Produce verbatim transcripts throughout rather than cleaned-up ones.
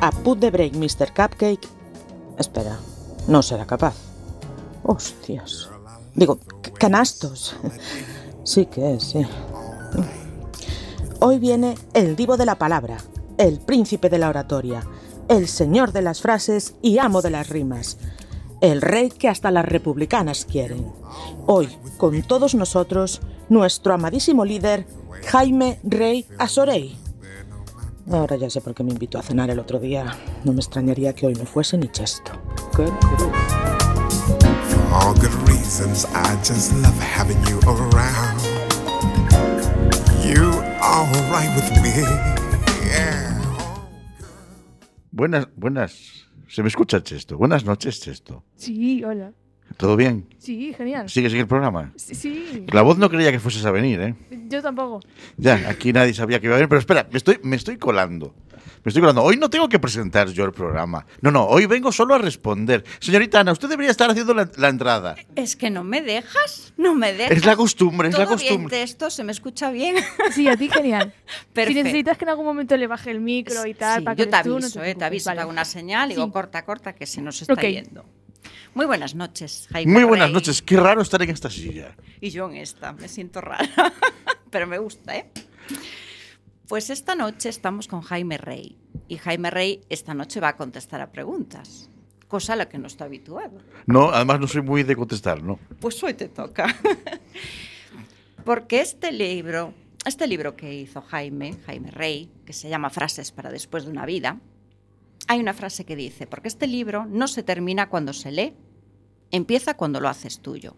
a Put the Break, mister Cupcake... Espera, no será capaz. Hostias. Digo, canastos. Sí que es, sí. Hoy viene el divo de la palabra, el príncipe de la oratoria, el señor de las frases y amo de las rimas, el rey que hasta las republicanas quieren. Hoy, con todos nosotros, nuestro amadísimo líder, Jaime Rey Asorey. Ahora ya sé por qué me invitó a cenar el otro día. No me extrañaría que hoy no fuese ni chesto. ¿Qué? For all good reasons, I just love having you around. You all right with me, yeah. Buenas, buenas. ¿Se me escucha, Chesto? Buenas noches, Chesto. Sí, hola. ¿Todo bien? Sí, genial. ¿Sigues en el programa? Sí, sí. La voz no creía que fueses a venir, ¿eh? Yo tampoco. Ya, aquí nadie sabía que iba a venir, pero espera, me estoy, me estoy colando. Me estoy colando. Hoy no tengo que presentar yo el programa. No, no, hoy vengo solo a responder. Señorita Ana, usted debería estar haciendo la, la entrada. Es que no me dejas, no me dejas. Es la costumbre, es ¿Todo la costumbre. bien esto? ¿Se me escucha bien? Sí, a ti genial. Perfecto. Si necesitas que en algún momento le baje el micro y tal, Sí, para que yo te tú, aviso, no te eh, te aviso, vale. te hago una señal y digo, Sí. corta, corta, que se nos está Ok. yendo. Muy buenas noches, Jaime Muy buenas Rey. noches. Qué raro estar en esta silla. Y yo en esta, me siento rara, pero me gusta, ¿eh? Pues esta noche estamos con Jaime Rey. Y Jaime Rey esta noche va a contestar a preguntas, cosa a la que no está habituado. No, además no soy muy de contestar, ¿no? Pues hoy te toca. Porque este libro, este libro que hizo Jaime, Jaime Rey, que se llama Frases para después de una vida, hay una frase que dice, porque este libro no se termina cuando se lee, empieza cuando lo haces tuyo.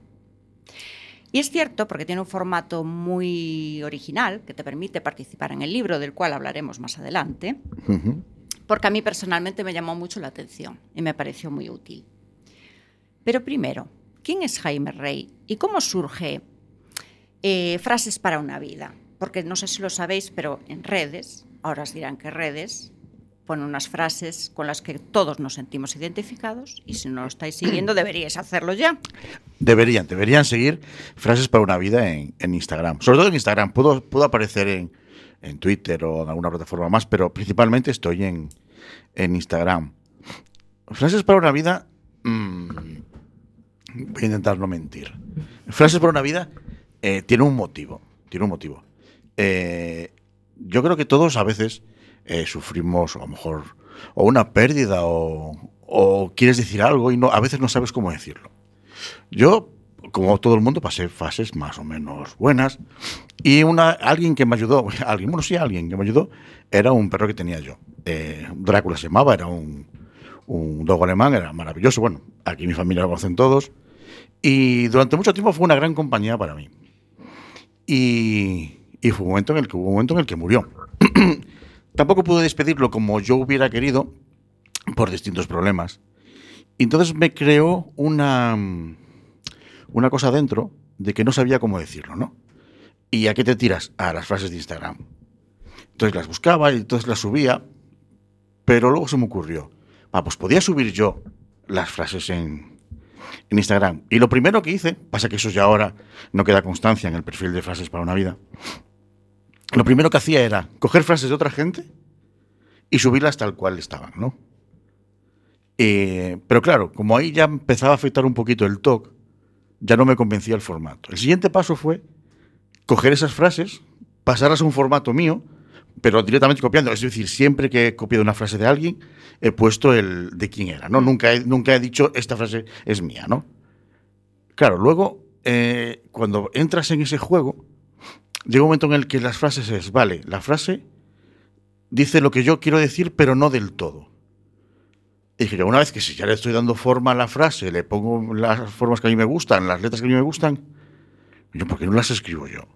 Y es cierto, porque tiene un formato muy original que te permite participar en el libro, del cual hablaremos más adelante, Uh-huh. porque a mí personalmente me llamó mucho la atención y me pareció muy útil. Pero primero, ¿quién es Jaime Rey y cómo surge eh, Frases para una vida? Porque no sé si lo sabéis, pero en redes, ahora os dirán que redes, ponen unas frases con las que todos nos sentimos identificados y si no lo estáis siguiendo deberíais hacerlo ya. Deberían, deberían seguir Frases para una vida en, en Instagram. Sobre todo en Instagram. Puedo, puedo aparecer en, en Twitter o en alguna plataforma más, pero principalmente estoy en, en Instagram. Frases para una vida... Mmm, voy a intentar no mentir. Frases para una vida eh, tiene un motivo. Tiene un motivo. Eh, yo creo que todos a veces eh, sufrimos, a lo mejor, o una pérdida o, o quieres decir algo y no, a veces no sabes cómo decirlo. Yo, como todo el mundo, pasé fases más o menos buenas y una, alguien que me ayudó, alguien, bueno, sí, alguien que me ayudó, era un perro que tenía yo. Eh, Drácula se llamaba, era un, un dogo alemán, era maravilloso. Bueno, aquí mi familia lo conocen todos. Y durante mucho tiempo fue una gran compañía para mí. Y, y fue un momento en el que hubo un momento en el que murió. Tampoco pude despedirlo como yo hubiera querido por distintos problemas. Y entonces me creó una, una cosa dentro de que no sabía cómo decirlo, ¿no? ¿Y a qué te tiras? A las frases de Instagram. Entonces las buscaba y entonces las subía, pero luego se me ocurrió, ah, pues podía subir yo las frases en, en Instagram. Y lo primero que hice, pasa que eso ya ahora no queda constancia en el perfil de Frases para una vida, lo primero que hacía era coger frases de otra gente y subirlas tal cual estaban, ¿no? Eh, pero claro, como ahí ya empezaba a afectar un poquito el talk, ya no me convencía el formato. El siguiente paso fue coger esas frases, pasarlas a un formato mío, pero directamente copiando. Es decir, siempre que he copiado una frase de alguien, he puesto el de quién era, ¿no? Nunca he, nunca he dicho, esta frase es mía, ¿no? Claro, luego, eh, cuando entras en ese juego, llega un momento en el que las frases es, vale, la frase dice lo que yo quiero decir, pero no del todo. Y dije yo, una vez que si ya le estoy dando forma a la frase, le pongo las formas que a mí me gustan, las letras que a mí me gustan, yo, ¿por qué no las escribo yo?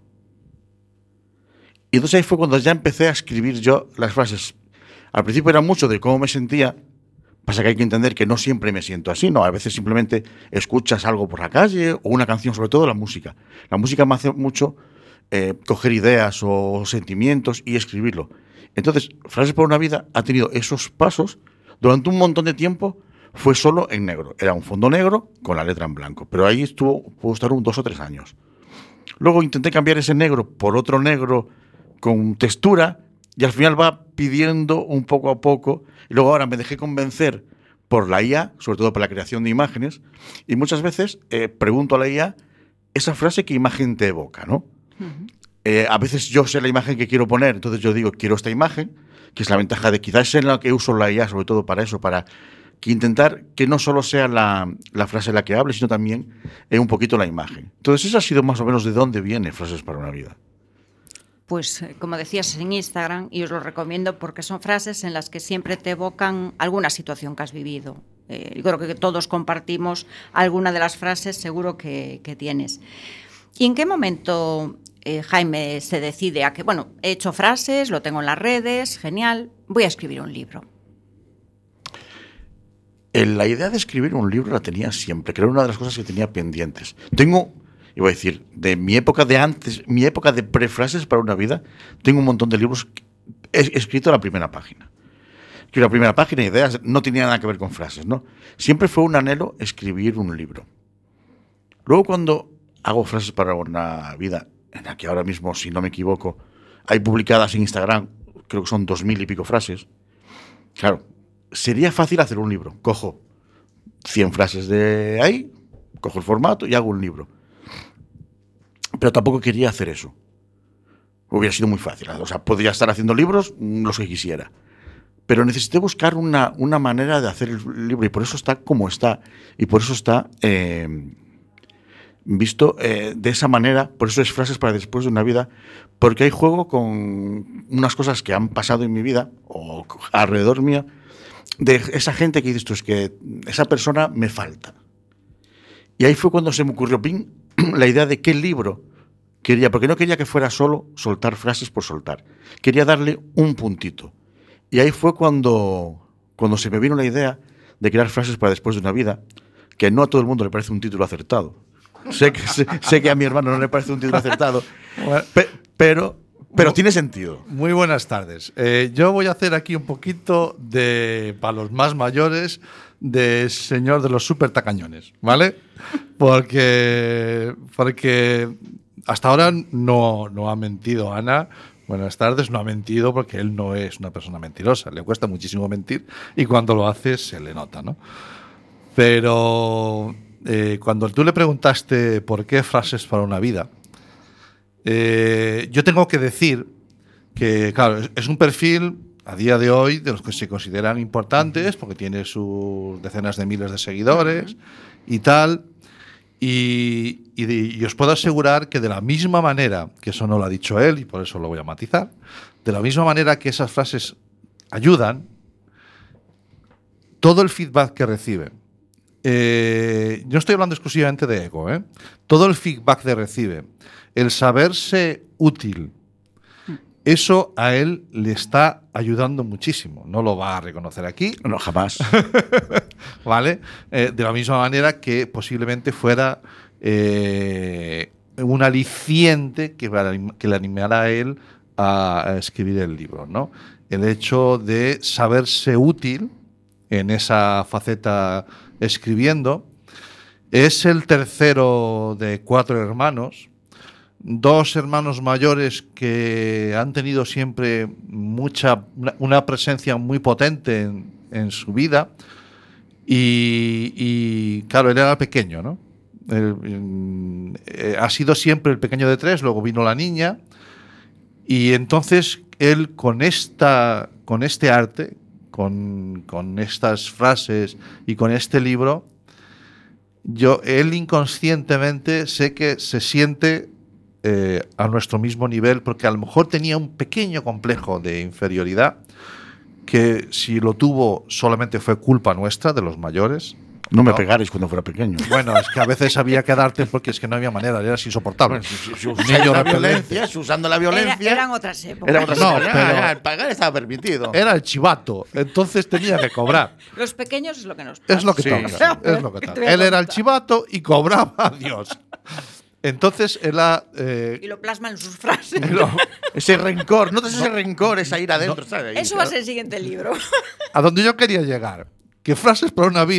Y entonces ahí fue cuando ya empecé a escribir yo las frases. Al principio era mucho de cómo me sentía, pasa que hay que entender que no siempre me siento así, ¿no? A veces simplemente escuchas algo por la calle o una canción, sobre todo la música. La música me hace mucho eh, coger ideas o sentimientos y escribirlo. Entonces, Frases para una vida ha tenido esos pasos. Durante un montón de tiempo fue solo en negro. Era un fondo negro con la letra en blanco. Pero ahí estuvo, pudo estar un dos o tres años. Luego intenté cambiar ese negro por otro negro con textura y al final va pidiendo un poco a poco. Y luego ahora me dejé convencer por la I A, sobre todo por la creación de imágenes, y muchas veces eh, pregunto a la I A esa frase, ¿qué imagen te evoca, ¿no? Uh-huh. Eh, a veces yo sé la imagen que quiero poner, entonces yo digo, quiero esta imagen, que es la ventaja de quizás en la que uso la I A, sobre todo para eso, para que intentar que no solo sea la, la frase la que hable, sino también eh, un poquito la imagen. Entonces, eso ha sido más o menos de dónde viene Frases para una vida. Pues, como decías, en Instagram, y os lo recomiendo porque son frases en las que siempre te evocan alguna situación que has vivido. Eh, yo creo que todos compartimos alguna de las frases, seguro que, que tienes. ¿Y en qué momento eh, Jaime se decide a que, bueno, he hecho frases, lo tengo en las redes, genial, voy a escribir un libro? La idea de escribir un libro la tenía siempre, que era una de las cosas que tenía pendientes. Tengo, iba a decir, de mi época de antes, mi época de prefrases para una vida, tengo un montón de libros he escrito la primera página. Que la primera página, ideas, no tenía nada que ver con frases, ¿no? Siempre fue un anhelo escribir un libro. Luego, cuando hago frases para una vida, en la que ahora mismo, si no me equivoco, hay publicadas en Instagram, creo que son dos mil y pico frases, claro, sería fácil hacer un libro. Cojo cien frases de ahí, cojo el formato y hago un libro. Pero tampoco quería hacer eso. Hubiera sido muy fácil. O sea, podría estar haciendo libros los que quisiera. Pero necesité buscar una, una manera de hacer el libro y por eso está como está. Y por eso está eh, visto eh, de esa manera. Por eso es Frases para después de una vida. Porque hay juego con unas cosas que han pasado en mi vida o alrededor mío, de esa gente que dices tú, es que esa persona me falta. Y ahí fue cuando se me ocurrió ping, la idea de qué libro quería, porque no quería que fuera solo soltar frases por soltar. Quería darle un puntito. Y ahí fue cuando, cuando se me vino la idea de crear Frases para después de una vida, que no a todo el mundo le parece un título acertado. Sé que, sé, sé que a mi hermano no le parece un título acertado, bueno, pe, pero... Pero tiene sentido. Muy buenas tardes. Eh, yo voy a hacer aquí un poquito de, para los más mayores, de señor de los súper tacañones, ¿vale? Porque, porque hasta ahora no, no ha mentido Ana. Buenas tardes, no ha mentido porque él no es una persona mentirosa. Le cuesta muchísimo mentir y cuando lo hace se le nota, ¿no? Pero eh, cuando tú le preguntaste por qué Frases para una vida, Eh, yo tengo que decir que, claro, es, es un perfil a día de hoy de los que se consideran importantes porque tiene sus decenas de miles de seguidores y tal. Y, y, de, y os puedo asegurar que de la misma manera, que eso no lo ha dicho él y por eso lo voy a matizar, de la misma manera que esas frases ayudan, todo el feedback que recibe, eh, yo estoy hablando exclusivamente de ego, ¿eh? Todo el feedback que recibe, el saberse útil, eso a él le está ayudando muchísimo. No lo va a reconocer aquí. No, jamás. ¿Vale? Eh, de la misma manera que posiblemente fuera eh, un aliciente que, que le animara a él a, a escribir el libro, ¿no? El hecho de saberse útil en esa faceta escribiendo. Es el tercero de cuatro hermanos. Dos hermanos mayores que han tenido siempre mucha, una presencia muy potente en, en su vida y, y, claro, él era pequeño, ¿no? Él, eh, ha sido siempre el pequeño de tres, luego vino la niña y entonces él con, esta, con este arte, con, con estas frases y con este libro, yo, él inconscientemente sé que se siente Eh, a nuestro mismo nivel, porque a lo mejor tenía un pequeño complejo de inferioridad que si lo tuvo solamente fue culpa nuestra, de los mayores. No me pegaréis cuando fuera pequeño. Bueno, es que a veces había que darte porque es que no había manera, eras insoportable. Bueno, si, si, usando, la violencia, si usando la violencia, Era, eran otras épocas. Eran otras no, épocas. pero Ya, ya, el pagar estaba permitido. Era el chivato, entonces tenía que cobrar. Los pequeños es lo que nos pasa. Es lo que Sí, toca. Es lo que toca. Él era el chivato y cobraba a Dios. Entonces él ha, eh, y lo plasma en sus frases. no, ese rencor, notas ese rencor, esa ira adentro, No, ¿sabes? Eso va a ser el siguiente libro. a donde yo quería llegar, que Frases para una vida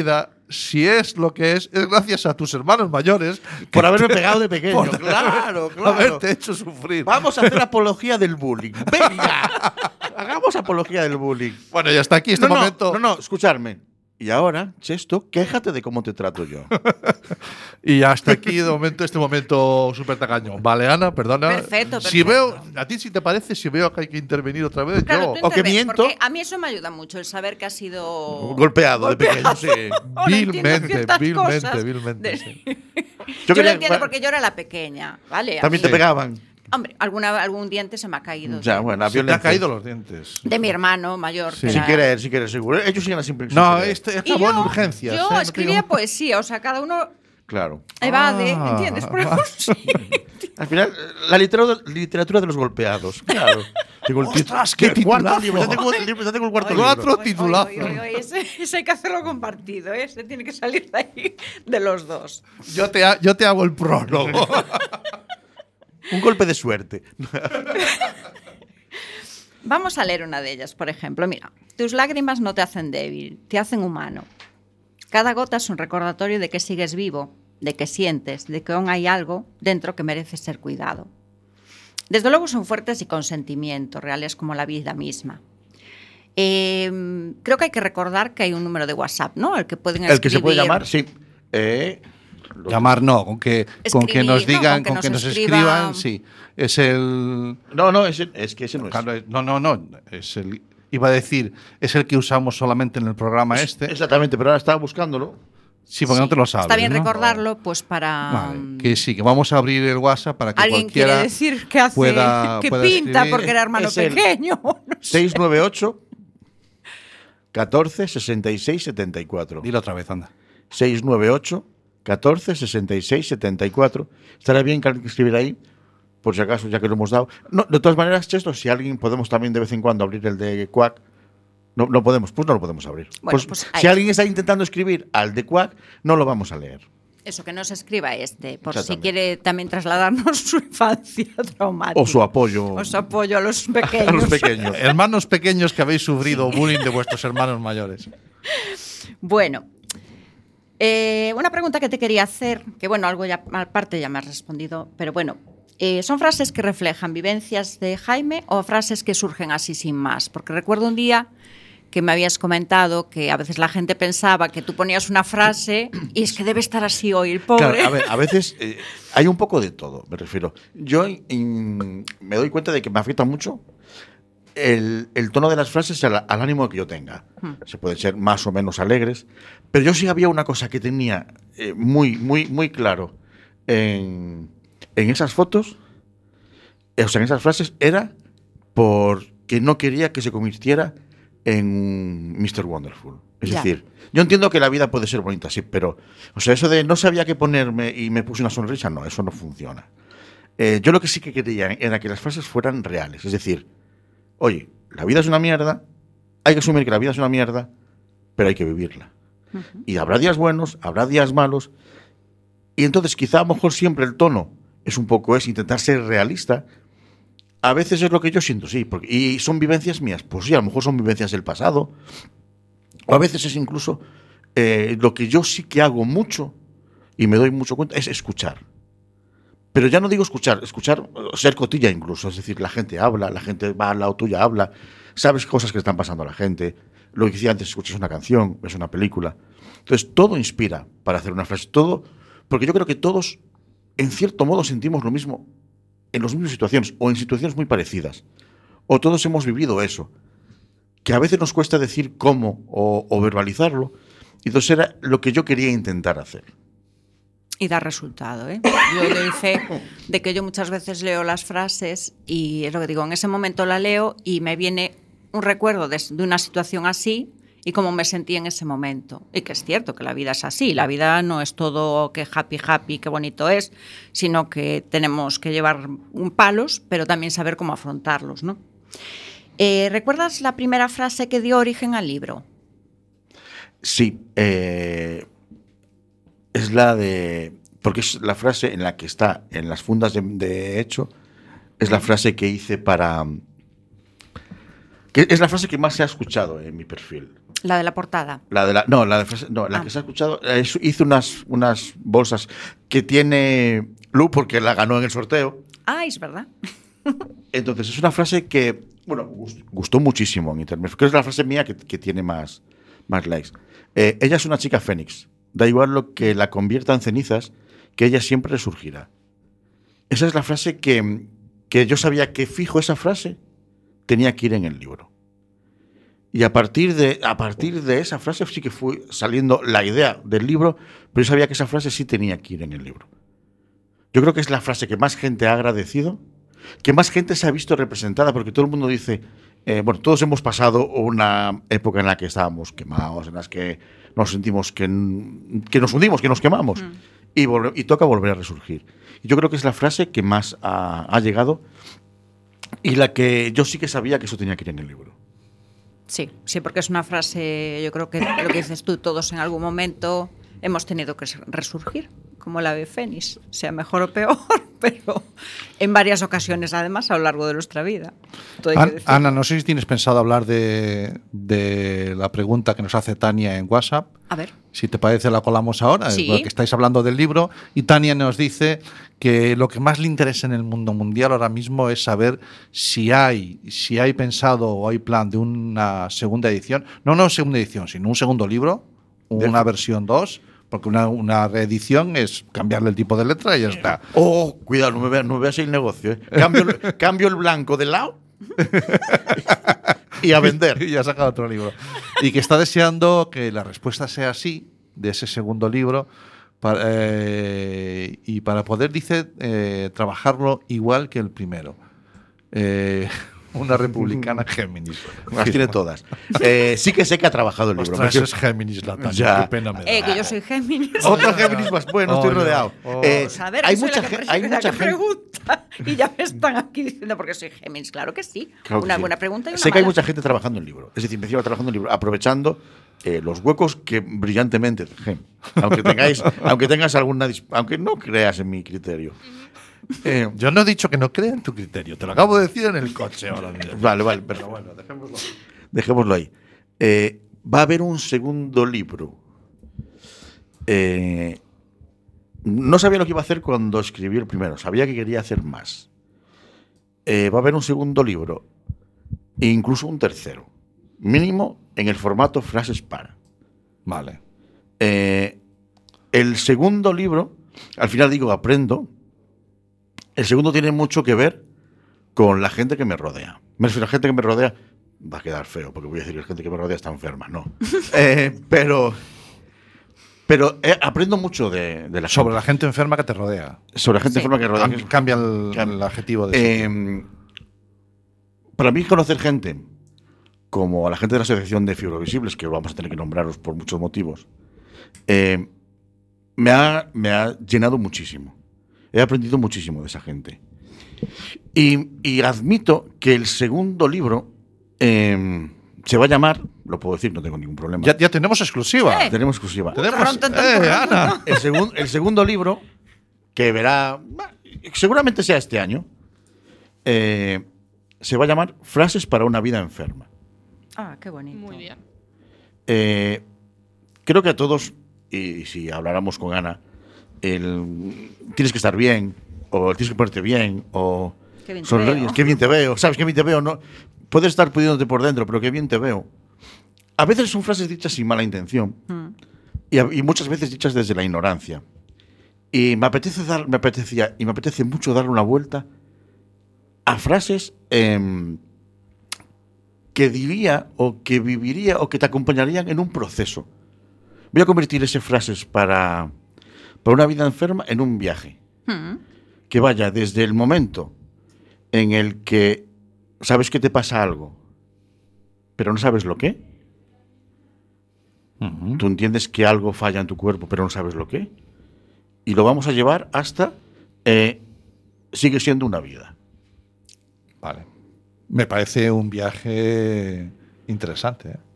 si es lo que es, es gracias a tus hermanos mayores. Por haberme pegado de pequeño. Por claro, claro. haberte hecho sufrir. Vamos a hacer apología del bullying. ¡Venga! Hagamos apología del bullying. Bueno, ya está aquí este no, no, momento. No, no, escucharme. Y ahora, Chesto, quéjate de cómo te trato yo. Y hasta aquí de momento este momento súper tacaño. Vale, Ana, perdona. Perfecto, Si perfecto. veo, a ti si te parece, si veo que hay que intervenir otra vez, Claro, yo tú o que interves, miento. porque a mí eso me ayuda mucho, el saber que ha sido Golpeado de pequeño, sí. Ahora entiendo vilmente, ciertas vilmente, cosas vilmente. de- sí. Yo, quería- lo entiendo porque yo era la pequeña, ¿vale? A También mí- te pegaban. Hombre, alguna, algún diente se me ha caído. Ya, de, bueno, la Se te ha violencia. caído los dientes. de mi hermano mayor. Sí. que Sin era- querer, sin querer, seguro. Ellos siguen siempre sin No, querer. este Y acabó yo, en urgencias. yo ¿eh? No te escribía digo- poesía, o sea, cada uno Claro. evade, Ah. ¿entiendes? Por algún sitio. Al final, la literatura, literatura de los golpeados. Claro. Digo, el ¡Ostras, tit- qué el cuarto titulazo! libro. Ya tengo, el libro, ya tengo el cuarto Oye, libro. cuatro Oye, titulazo. oye, oye, oye, ese, ese hay que hacerlo compartido, ¿eh? Ese tiene que salir de ahí, de los dos. Yo te, ha- yo te hago el prólogo. Un golpe de suerte. Vamos a leer una de ellas, por ejemplo. Mira, tus lágrimas no te hacen débil, te hacen humano. Cada gota es un recordatorio de que sigues vivo, de que sientes, de que aún hay algo dentro que merece ser cuidado. Desde luego son fuertes y con sentimientos, reales como la vida misma. Eh, creo que hay que recordar que hay un número de WhatsApp, ¿no? El que pueden El que se puede escribir. llamar, sí. Eh, lo- Llamar no, con que, con que Escribir, nos ¿no? digan, Con que con nos que nos escriban. escriban, sí. Es el. No, no, ese- es que ese no es. Claro, es- No, no, no. Es el. Iba a decir, es el que usamos solamente en el programa este. Exactamente, pero ahora estaba buscándolo. Sí, porque no te lo sabes. Está bien ¿no? recordarlo, pues para... Vale, que sí, que vamos a abrir el WhatsApp para que Alguien cualquiera quiere decir que hace, pueda- que pueda pinta escribir. porque era hermano Es el- pequeño. seis nueve ocho, catorce, sesenta y seis, setenta y cuatro. Dilo otra vez, anda. seis nueve ocho, catorce, sesenta y seis, setenta y cuatro. Estará bien que alguien escribiera ahí, por si acaso, ya que lo hemos dado. No, de todas maneras, Chesto, si alguien podemos también de vez en cuando abrir el de Quack, no, no podemos, pues no lo podemos abrir. Bueno, Pues, pues si ahí. alguien está intentando escribir al de Quack, no lo vamos a leer. Eso, que no se escriba este, por si Exactamente. quiere también trasladarnos su infancia traumática. O su apoyo O su apoyo a los pequeños. a los pequeños. Hermanos pequeños que habéis sufrido bullying de vuestros hermanos mayores. Bueno, eh, una pregunta que te quería hacer, que bueno, algo ya aparte ya me has respondido, pero bueno, eh, ¿son frases que reflejan vivencias de Jaime o frases que surgen así sin más? Porque recuerdo un día que me habías comentado que a veces la gente pensaba que tú ponías una frase y es que debe estar así hoy el pobre. Claro, a ver, a veces eh, hay un poco de todo, me refiero. Yo in- me doy cuenta de que me afecta mucho el, el tono de las frases al, al ánimo que yo tenga. Se pueden ser más o menos alegres, pero yo sí había una cosa que tenía eh, muy, muy, muy claro en, en esas fotos, eh, o sea, en esas frases, era porque no quería que se convirtiera en mister Wonderful. Es Ya. decir, yo entiendo que la vida puede ser bonita, sí, pero, o sea, eso de no sabía qué ponerme y me puse una sonrisa, no, eso no funciona. Eh, yo lo que sí que quería era que las frases fueran reales. Es decir, oye, la vida es una mierda, hay que asumir que la vida es una mierda, pero hay que vivirla. Uh-huh. Y habrá días buenos, habrá días malos, y entonces quizá a lo mejor siempre el tono es un poco es intentar ser realista. A veces es lo que yo siento, sí, porque, y son vivencias mías, pues sí, a lo mejor son vivencias del pasado, o a veces es incluso eh, lo que yo sí que hago mucho, y me doy mucho cuenta, es escuchar. Pero ya no digo escuchar, escuchar, ser cotilla incluso, es decir, la gente habla, la gente va al lado tuya, habla, sabes cosas que están pasando a la gente, lo que decía antes, escuchas una canción, ves una película. Entonces, todo inspira para hacer una frase, todo, porque yo creo que todos, en cierto modo, sentimos lo mismo en las mismas situaciones o en situaciones muy parecidas. O todos hemos vivido eso, que a veces nos cuesta decir cómo o, o verbalizarlo, y entonces era lo que yo quería intentar hacer. Y da resultado, ¿eh? Yo doy fe de que yo muchas veces leo las frases y es lo que digo, en ese momento la leo y me viene un recuerdo de, de una situación así y cómo me sentí en ese momento. Y que es cierto que la vida es así, la vida no es todo que happy, happy, qué bonito es, sino que tenemos que llevar un palos, pero también saber cómo afrontarlos, ¿no? Eh, ¿Recuerdas la primera frase que dio origen al libro? Sí, eh, es la de... Porque es la frase en la que está en las fundas de, de hecho, es la frase que hice para... Que es la frase que más se ha escuchado en mi perfil. La de la portada. La de la, no, la de frase, no, la Ah. que se ha escuchado, es- hizo unas, unas bolsas que tiene Lu porque la ganó en el sorteo. Ah, es verdad. Entonces, es una frase que, bueno, gust- gustó muchísimo en internet. Creo que es la frase mía que, que tiene más, más likes. Eh, ella es una chica fénix. Da igual lo que la convierta en cenizas, que ella siempre resurgirá. Esa es la frase que, que yo sabía que fijo esa frase tenía que ir en el libro. Y a partir, de, a partir de esa frase sí que fue saliendo la idea del libro, pero yo sabía que esa frase sí tenía que ir en el libro. Yo creo que es la frase que más gente ha agradecido, que más gente se ha visto representada, porque todo el mundo dice, eh, bueno, todos hemos pasado una época en la que estábamos quemados, en las que nos sentimos que, que nos hundimos, que nos quemamos, mm. y, volve, y toca volver a resurgir. Y yo creo que es la frase que más ha, ha llegado y la que yo sí que sabía que eso tenía que ir en el libro. Sí, sí, porque es una frase, yo creo que lo que dices tú, todos en algún momento hemos tenido que resurgir, como la ave fénix, sea mejor o peor, pero en varias ocasiones además a lo largo de nuestra vida. An Ana, no sé si tienes pensado hablar de, de la pregunta que nos hace Tania en WhatsApp. A ver. Si te parece, la colamos ahora, sí. Porque estáis hablando del libro. Y Tania nos dice que lo que más le interesa en el mundo mundial ahora mismo es saber si hay, si hay pensado o hay plan de una segunda edición. No una segunda edición, sino un segundo libro, una versión dos. Porque una, una reedición es cambiarle el tipo de letra y ya está. Oh, cuidado, no me veas, no me veas el negocio. ¿eh? Cambio, cambio el blanco del lado y a vender. Y ya ha sacado otro libro. Y que está deseando que la respuesta sea sí, de ese segundo libro, para, eh, y para poder, dice, eh, trabajarlo igual que el primero. Eh, una republicana Géminis. Las tiene todas. Eh, sí que sé que ha trabajado el libro. Ostras, es Géminis la Tania, ya. Qué pena me da. Eh, que yo soy Géminis. Otra Géminis más. Bueno, Oh, estoy no. rodeado. Oh. Eh, Pues a ver, hay soy mucha, la que, hay la mucha que gente. pregunta y ya me están aquí diciendo porque soy Géminis. Claro que sí. Claro que una sí. buena pregunta y una Sé que hay mala. mucha gente trabajando en el libro. Es decir, me encima trabajando en el libro, aprovechando eh, los huecos que brillantemente dejé. Aunque tengáis, aunque tengas alguna, aunque no creas en mi criterio. Eh, Yo no he dicho que no crea en tu criterio, te lo acabo de decir en el coche ahora mismo. Vale, vale, pero bueno, dejémoslo, dejémoslo ahí. Eh, va a haber un segundo libro. Eh, no sabía lo que iba a hacer cuando escribí el primero, sabía que quería hacer más. Eh, va a haber un segundo libro, e incluso un tercero, mínimo en el formato frases para. Vale. Eh, el segundo libro, al final digo, aprendo. El segundo tiene mucho que ver con la gente que me rodea. Me refiero a la gente que me rodea, va a quedar feo, porque voy a decir que la gente que me rodea está enferma, no. eh, pero pero eh, aprendo mucho de, de la Sobre gente. la gente enferma que te rodea. Sobre la gente Sí. enferma que rodea. Cam- Cambia el, Cam- el adjetivo de eso. Eh, para mí conocer gente como a la gente de la Asociación de Fibrovisibles, que vamos a tener que nombraros por muchos motivos, eh, me, ha, me ha llenado muchísimo. He aprendido muchísimo de esa gente. Y, y admito que el segundo libro eh, se va a llamar, lo puedo decir, no tengo ningún problema. Ya, ya tenemos exclusiva. Eh. Tenemos exclusiva. Tenemos. Tan, tan, tan, Eh, tan, tan, Ana. El, segun- el segundo libro, que verá, bah, seguramente sea este año, eh, se va a llamar Frases para una vida enferma. Ah, qué bonito. Muy bien. Eh, creo que a todos, y si habláramos con Ana, el, tienes que estar bien, o tienes que ponerte bien, o Qué bien te sonríes, veo. qué bien te veo, sabes qué bien te veo, no, puedes estar pudiéndote por dentro, pero qué bien te veo. A veces son frases dichas sin mala intención, Mm. y, a- y muchas veces dichas desde la ignorancia. Y me apetece dar, me apetecía, y me apetece mucho darle una vuelta a frases em, que diría o que viviría o que te acompañarían en un proceso. Voy a convertir esas frases para, para una vida enferma en un viaje. Mm. Que vaya desde el momento en el que sabes que te pasa algo, pero no sabes lo qué. Ujú. Tú entiendes que algo falla en tu cuerpo, pero no sabes lo qué. Y lo vamos a llevar hasta eh, sigue siendo una vida. Vale. Me parece un viaje interesante. ¿eh?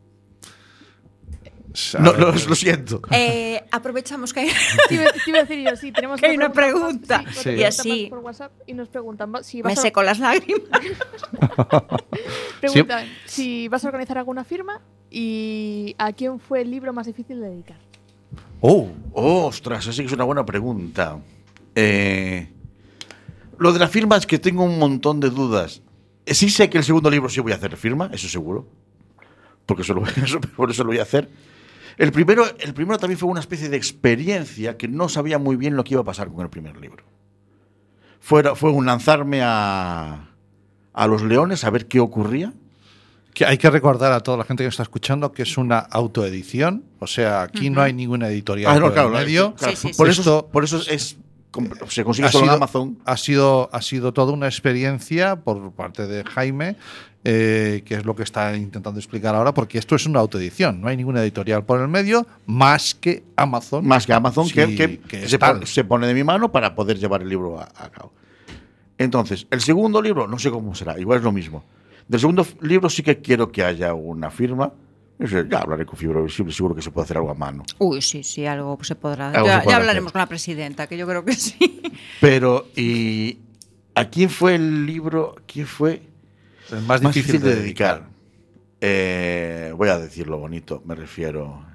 No, no, lo siento. Eh, aprovechamos que hay, Te iba, te iba a decir yo, sí, tenemos Que hay una pregunta. sí, Sí. otra Y pregunta así- más por WhatsApp y nos preguntan va- si me vas a, seco las lágrimas. preguntan si vas a organizar alguna firma ¿Y a quién fue el libro más difícil de dedicar? Oh, Oh, ostras, esa sí que es una buena pregunta. Eh, lo de la firma es que tengo un montón de dudas. Eh, Sí sé que el segundo libro sí voy a hacer firma, eso seguro. Porque eso lo, eso- por eso lo voy a hacer. El primero, el primero también fue una especie de experiencia que no sabía muy bien lo que iba a pasar con el primer libro. Fuera, fue un lanzarme a, a los leones a ver qué ocurría. que hay que recordar a toda la gente que está escuchando que es una autoedición, o sea, aquí no hay ninguna editorial Ah, no, por claro, el medio. claro, Sí, sí, por, sí. eso, Esto- por eso es, comp- se consigue Ha solo en sido, Amazon. ha, sido, ha sido toda una experiencia por parte de Jaime, eh, que es lo que está intentando explicar ahora, porque esto es una autoedición, no hay ninguna editorial por el medio más que Amazon. Más que Amazon, Sí, que, que que es se, tal. pone, se pone de mi mano para poder llevar el libro a, a cabo. Entonces, el segundo libro, no sé cómo será, igual es lo mismo. Del segundo f- libro sí que quiero que haya una firma. No sé, ya hablaré con Fibra Visible, seguro que se puede hacer algo a mano. Uy, sí, sí, algo se podrá. Algo ya, se podrá ya hablaremos hacer. con la presidenta, que yo creo que sí. Pero, ¿y a quién fue el libro? ¿Quién fue El más difícil, de dedicar. Eh, voy a decirlo bonito, me refiero.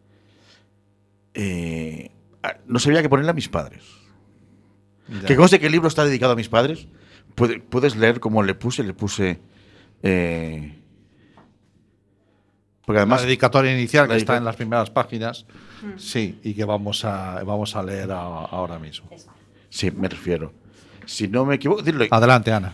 Eh, a- no sabía qué ponerle a mis padres. Ya. Que conste que el libro está dedicado a mis padres. Puede- puedes leer cómo le puse, le puse. eh, porque además. la dedicatoria inicial que la está dedica- en las primeras páginas, sí, y que vamos a, vamos a leer a- ahora mismo. Sí, me refiero. Si no me equivoco, dilo. Adelante, Ana.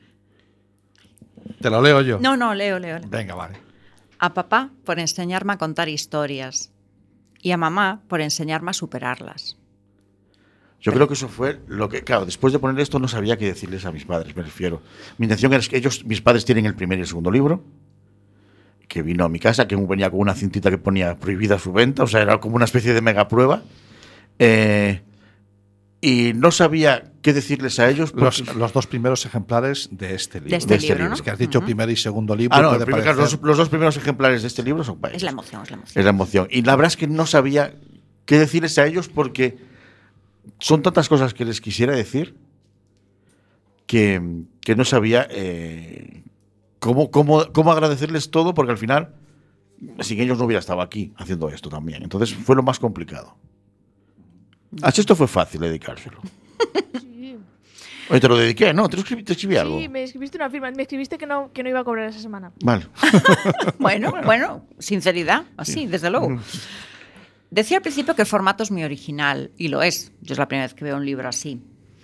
¿Te lo leo yo? No, no, leo, leo. leo. Venga, vale. A papá por enseñarme a contar historias y a mamá por enseñarme a superarlas. Yo creo que eso fue lo que. Claro, después de poner esto no sabía qué decirles a mis padres, me refiero. Mi intención era que ellos, mis padres tienen el primer y el segundo libro, que vino a mi casa, que venía con una cintita que ponía prohibida su venta, o sea, era como una especie de mega prueba. Eh, y no sabía qué decirles a ellos. porque- Los, los dos primeros ejemplares de este libro. De este De este libro, libro. ¿no? Es que has dicho Ujú. primer y segundo libro. Ah, no, puede el primer- claro, parecer- los, los dos primeros ejemplares de este libro son para Es la ellos. emoción, es la emoción. Es la emoción. Y la verdad es que no sabía qué decirles a ellos porque son tantas cosas que les quisiera decir que, que no sabía eh, cómo, cómo, cómo agradecerles todo, porque al final, sin ellos no hubiera estado aquí haciendo esto también. Entonces fue lo más complicado. A esto fue fácil dedicárselo. Sí. Oye, te lo dediqué, ¿no? Te escribí, te escribí algo. Sí, me escribiste una firma. Me escribiste que no, que no iba a cobrar esa semana. Vale. Bueno, bueno, sinceridad, así, desde luego. Decía al principio que el formato es muy original, y lo es. Yo es la primera vez que veo un libro así.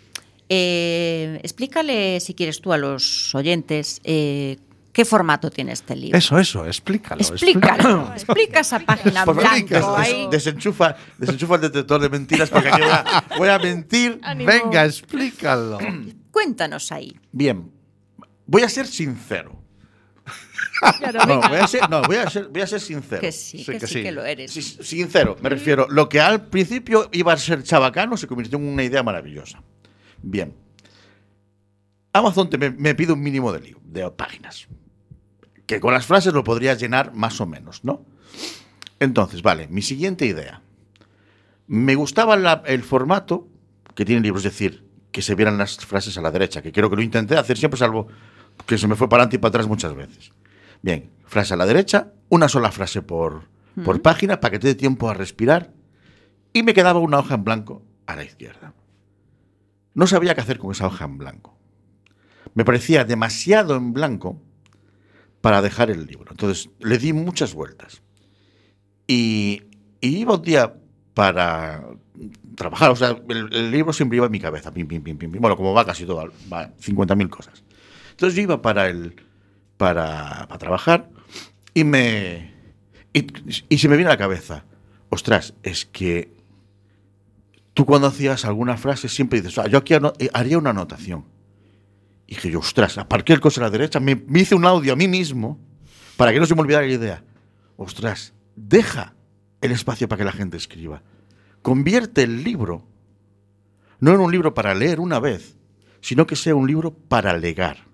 Eh, explícale, si quieres tú, a los oyentes, eh, qué formato tiene este libro. Eso, eso, explícalo. Explícalo, explica esa página Por favor, blanco des- ahí. desenchufa, desenchufa el detector de mentiras porque aquí voy a, voy a mentir. Ánimo. Venga, explícalo. Cuéntanos ahí. Bien, voy a ser sincero. Claro, No, venga. voy a ser, no, voy a ser, voy a ser sincero. Que sí, Sí, que, que sí, sí. que lo eres. Sí, sincero, me refiero. Lo que al principio iba a ser chabacano se convirtió en una idea maravillosa. Bien. Amazon te, me, me pide un mínimo de, li- de páginas. Que con las frases lo podrías llenar más o menos, ¿no? Entonces, vale, mi siguiente idea. Me gustaba la- el formato que tiene libros, es decir, que se vieran las frases a la derecha, que creo que lo intenté hacer siempre, salvo que se me fue para adelante y para atrás muchas veces. Bien, frase a la derecha, una sola frase por, por página para que te dé tiempo a respirar, y me quedaba una hoja en blanco a la izquierda. No sabía qué hacer con esa hoja en blanco. Me parecía demasiado en blanco para dejar el libro. Entonces le di muchas vueltas. Y, y iba un día para trabajar. O sea, el, el libro siempre iba en mi cabeza. Pim, pim, pim, pim, pim. Bueno, como va casi todo, va cincuenta mil cosas. Entonces yo iba para, el, para, para trabajar y me y, y se me viene a la cabeza, ostras, es que tú cuando hacías alguna frase siempre dices, ah, yo aquí ano- haría una anotación. Y dije yo, ostras, aparqué el coche a la derecha, me, me hice un audio a mí mismo para que no se me olvidara la idea. Ostras, deja el espacio para que la gente escriba. Convierte el libro no en un libro para leer una vez, sino que sea un libro para legar.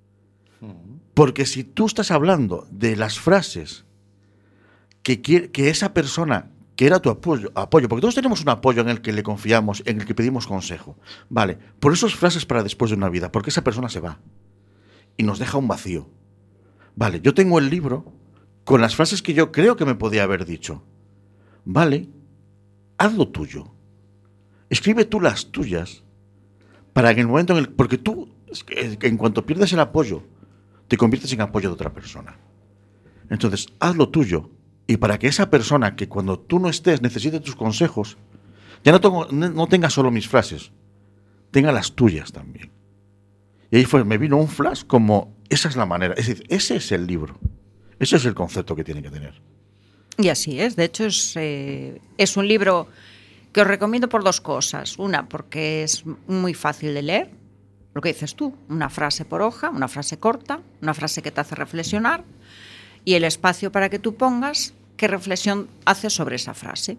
Porque si tú estás hablando de las frases que, quiere, que esa persona que era tu apoyo, apoyo, porque todos tenemos un apoyo en el que le confiamos, en el que pedimos consejo. Vale, por esas frases para después de una vida, porque esa persona se va y nos deja un vacío. Vale, yo tengo el libro con las frases que yo creo que me podía haber dicho. Vale, haz lo tuyo. Escribe tú las tuyas para que en el momento en el... Porque tú, en cuanto pierdes el apoyo, te conviertes en apoyo de otra persona. Entonces, haz lo tuyo. Y para que esa persona que cuando tú no estés necesite tus consejos, ya no, tengo, no tenga solo mis frases, tenga las tuyas también. Y ahí fue, me vino un flash como, esa es la manera. Es decir, ese es el libro. Ese es el concepto que tiene que tener. Y así es. De hecho, es, eh, es un libro que os recomiendo por dos cosas. Una, porque es muy fácil de leer. Lo que dices tú, una frase por hoja, una frase corta, una frase que te hace reflexionar y el espacio para que tú pongas qué reflexión haces sobre esa frase.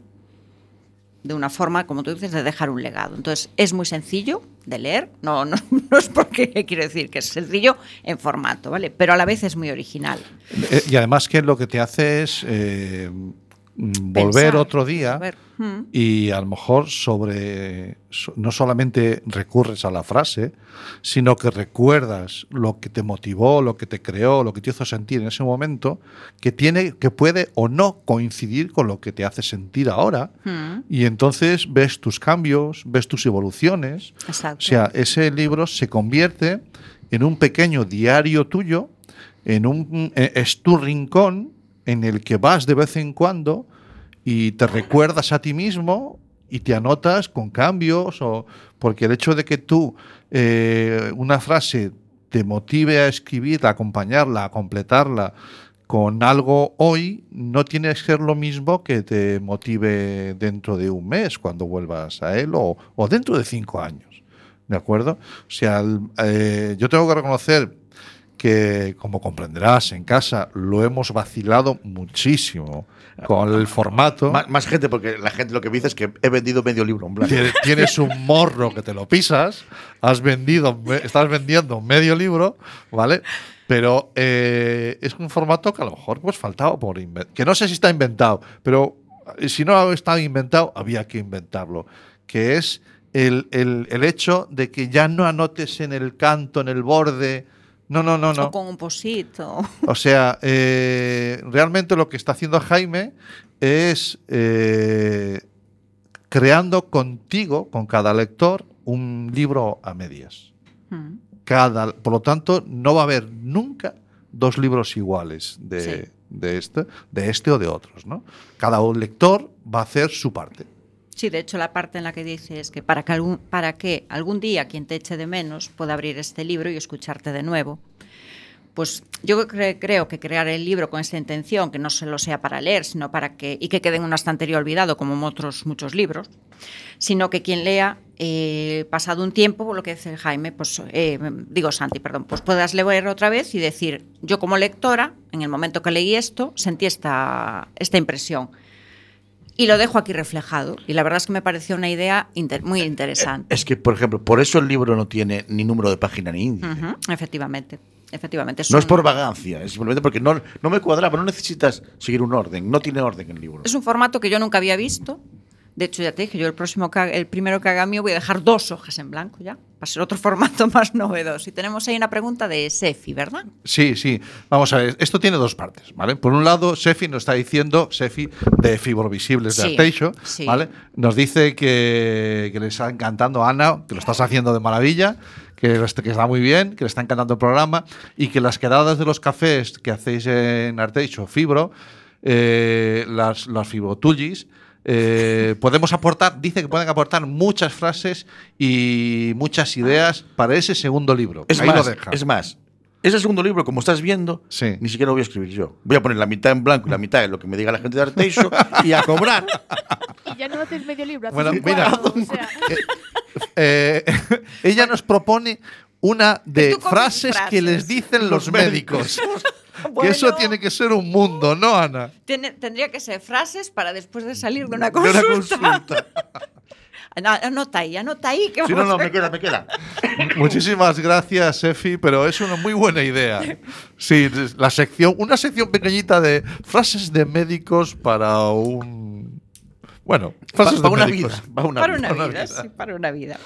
De una forma, como tú dices, de dejar un legado. Entonces, es muy sencillo de leer. No, no, no es porque quiero decir que es sencillo en formato, ¿vale? Pero a la vez es muy original. Eh, y además que lo que te hace es eh, volver Pensar, otro día volver. Mm. y a lo mejor sobre so, no solamente recurres a la frase, sino que recuerdas lo que te motivó, lo que te creó, lo que te hizo sentir en ese momento, que tiene, que puede o no coincidir con lo que te hace sentir ahora. Mm. Y entonces ves tus cambios, ves tus evoluciones. Exacto. O sea, ese libro se convierte en un pequeño diario tuyo, en un es tu rincón en el que vas de vez en cuando y te recuerdas a ti mismo y te anotas con cambios, o porque el hecho de que tú eh, una frase te motive a escribirla, a acompañarla, a completarla con algo hoy, no tiene que ser lo mismo que te motive dentro de un mes cuando vuelvas a él, o, o dentro de cinco años, ¿de acuerdo? O sea, eh, yo tengo que reconocer que, como comprenderás, en casa lo hemos vacilado muchísimo con el formato. Más, más gente, porque la gente lo que me dice es que he vendido medio libro en blanco. Tienes un morro que te lo pisas, has vendido, estás vendiendo medio libro, ¿vale? Pero eh, es un formato que a lo mejor pues faltaba por inventar. Que no sé si está inventado, pero si no estaba inventado, había que inventarlo. Que es el, el, el hecho de que ya no anotes en el canto, en el borde. No, no, no, no. O con un posito. O sea, eh, realmente lo que está haciendo Jaime es eh, creando contigo, con cada lector, un libro a medias. Mm. Cada, por lo tanto, no va a haber nunca dos libros iguales de, sí. de, este, de este o de otros, ¿no? Cada lector va a hacer su parte. Sí, de hecho, la parte en la que dices que para que algún, para que algún día quien te eche de menos pueda abrir este libro y escucharte de nuevo, pues yo cre- creo que crear el libro con esta intención, que no solo sea para leer, sino para que, y que quede en una estantería olvidado, como otros muchos libros, sino que quien lea, eh, pasado un tiempo, lo que dice Jaime, pues eh, digo Santi, perdón, pues puedas leer otra vez y decir, yo como lectora, en el momento que leí esto, sentí esta, esta impresión. Y lo dejo aquí reflejado. Y la verdad es que me pareció una idea inter- muy interesante. Es que, por ejemplo, por eso el libro no tiene ni número de página ni índice. Uh-huh, efectivamente. Efectivamente. Es no un... es por vagancia, es simplemente porque no, no me cuadraba, no necesitas seguir un orden, no tiene orden el libro. Es un formato que yo nunca había visto. De hecho, ya te dije, yo el próximo que haga, el primero que haga mío voy a dejar dos hojas en blanco ya, para ser otro formato más novedoso. Y tenemos ahí una pregunta de Sefi, ¿verdad? Sí, sí. Vamos a ver, esto tiene dos partes, ¿vale? Por un lado, Sefi nos está diciendo, Sefi de Fibrovisibles de sí, Arteixo, sí. ¿vale? Nos dice que, que le está encantando a Ana, que lo estás haciendo de maravilla, que, que está muy bien, que le está encantando el programa y que las quedadas de los cafés que hacéis en Arteixo, Fibro, eh, las, las Fibrotullis, Eh, podemos aportar, dice que pueden aportar muchas frases y muchas ideas para ese segundo libro. Es Ahí más, lo deja. es más, ese segundo libro, como estás viendo, sí. ni siquiera lo voy a escribir yo. Voy a poner la mitad en blanco y la mitad en lo que me diga la gente de Arteixo y a cobrar. Y ya no haces medio libro, haces bueno, un mira, cuadro, o sea. eh, eh, ella nos propone una de frases, frases que les dicen los, los médicos. médicos. Bueno, que eso tiene que ser un mundo, ¿no, Ana? Tiene, tendría que ser frases para después de salir de una consulta. De una consulta. Anota ahí, anota ahí. Que sí, no, no, me queda, me queda. Muchísimas gracias, Sefi, pero es una muy buena idea. Sí, la sección, una sección pequeñita de frases de médicos para un... Bueno, frases para, de para médicos. Una vida, para una para vida. Una para una vida, vida. sí, para una vida.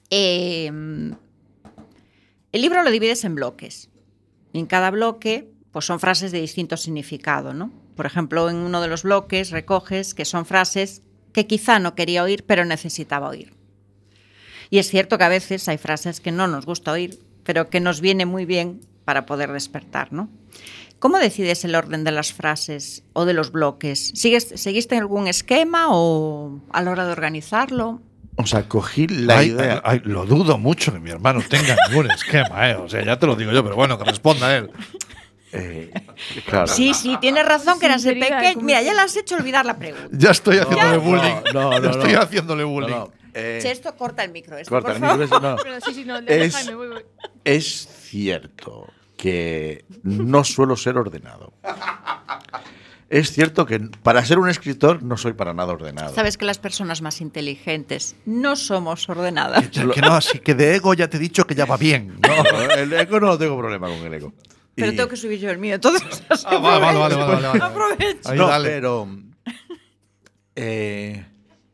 Eh, el libro lo divides en bloques. Y en cada bloque pues son frases de distinto significado, ¿no? Por ejemplo, en uno de los bloques recoges que son frases que quizá no quería oír, pero necesitaba oír. Y es cierto que a veces hay frases que no nos gusta oír, pero que nos viene muy bien para poder despertar, ¿no? ¿Cómo decides el orden de las frases o de los bloques? ¿Sigues, ¿Seguiste algún esquema o a la hora de organizarlo? O sea, cogí la Ay, idea. ay, lo dudo mucho que mi hermano tenga ningún esquema, ¿eh? O sea, ya te lo digo yo, pero bueno, que responda él. Eh, claro. Sí, sí, tienes razón que eras el Sinceridad, pequeño. como Mira, que- ya le has hecho olvidar la pregunta. Ya estoy haciéndole No, bullying. no, no, Ya estoy no. haciéndole bullying. No, no, eh, Che, esto corta el micro, esto, corta por el favor. micro, no. Pero sí, sí, no, de Es- Jaime, voy, voy. Es cierto que no suelo ser ordenado. Es cierto que para ser un escritor no soy para nada ordenado. Sabes que las personas más inteligentes no somos ordenadas. Ya que no, así que de ego ya te he dicho que ya va bien. ¿no? No, el ego no tengo problema con el ego. Pero Y- tengo que subir yo el mío, entonces. Ah, vale, vale, vale, vale, vale, vale. Aprovecho. Ahí, no, dale. pero eh,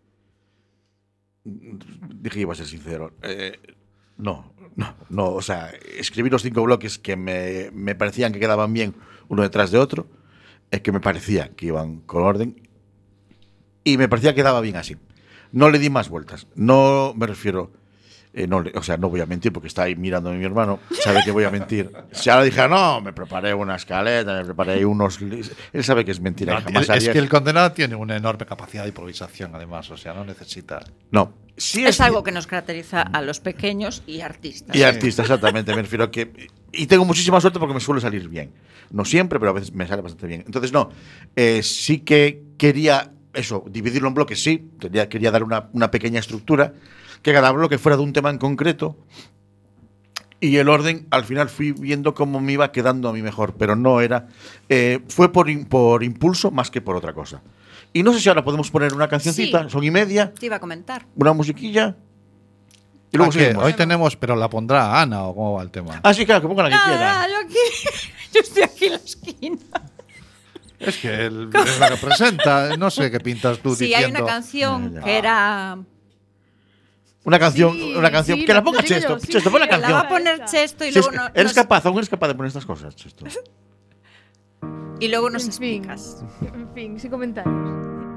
dije que iba a ser sincero. Eh, no, no, no. O sea, escribí los cinco bloques que me, me parecían que quedaban bien uno detrás de otro, es que me parecía que iban con orden y me parecía que quedaba bien así. No le di más vueltas. No me refiero. Eh, no, le- o sea, no voy a mentir porque está ahí mirando a mi hermano. Sabe que voy a mentir. Si ahora dije, no, me preparé una escaleta, me preparé unos. li-". Él sabe que es mentira. No, y jamás es haría que el eso. condenado tiene una enorme capacidad de improvisación, además. O sea, no necesita. No. Sí Es es algo que nos caracteriza a los pequeños y artistas. Y artista, exactamente. Me refiero a que. Y tengo muchísima suerte porque me suele salir bien. No siempre, pero a veces me sale bastante bien. Entonces, no. Eh, sí que quería. Eso, dividirlo en bloques, sí. Quería, quería dar una, una pequeña estructura. Que cada bloque fuera de un tema en concreto. Y el orden, al final fui viendo cómo me iba quedando a mí mejor. Pero no era. Eh, fue por, in- por impulso más que por otra cosa. Y no sé si ahora podemos poner una cancioncita. Sí. Son y media. Te iba a comentar. Una musiquilla. Y luego Ah, ¿qué? seguimos. Hoy tenemos, pero la pondrá Ana o cómo va el tema. Ah, sí, claro, que pongan la que quieran. Nada, yo aquí. Yo estoy aquí en la esquina. Es que él es la que presenta. No sé qué pintas tú Sí, hay diciendo. una canción Ya, ya. que era. Una canción, Sí, una canción. sí, que la lo- ponga lo digo Chesto. yo, sí, Chesto, pon la sí, La va a canción. poner Chesto y Si es- luego no, eres nos, capaz, aún eres capaz de poner estas cosas, Chesto. y luego nos En fin. explicas. En fin, sin comentarios.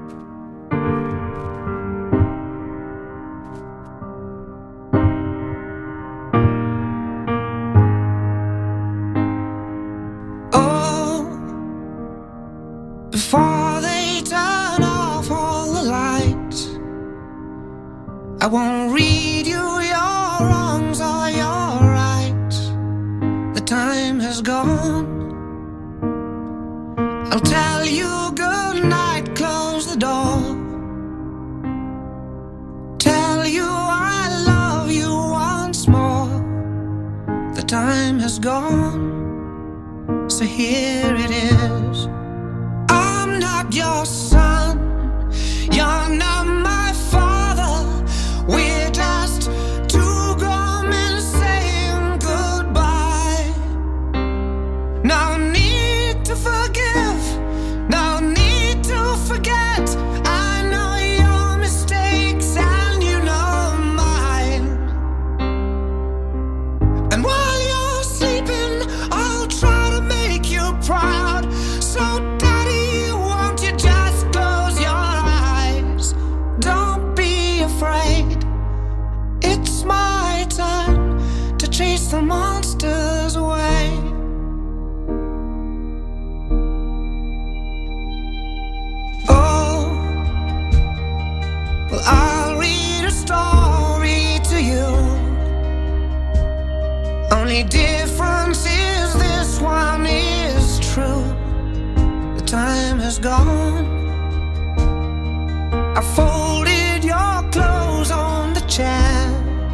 Oh, before they turn off all the lights, I won't read you your wrongs or your rights. The time has gone. I'll tell you good night, close the door. Tell you I love you once more. The time has gone. So here it is. I'm not your son. You're not my father. We're just two grown men saying goodbye. No need to forgive. No need to forget. I know your mistakes and you know mine. And while you're sleeping, I'll try to make you proud. So, Daddy, won't you just close your eyes? Don't be afraid. It's my turn to chase the monsters away. Oh, well, I'll read a story to you. Only difference is this one is true. The time has gone. I folded your clothes on the chair.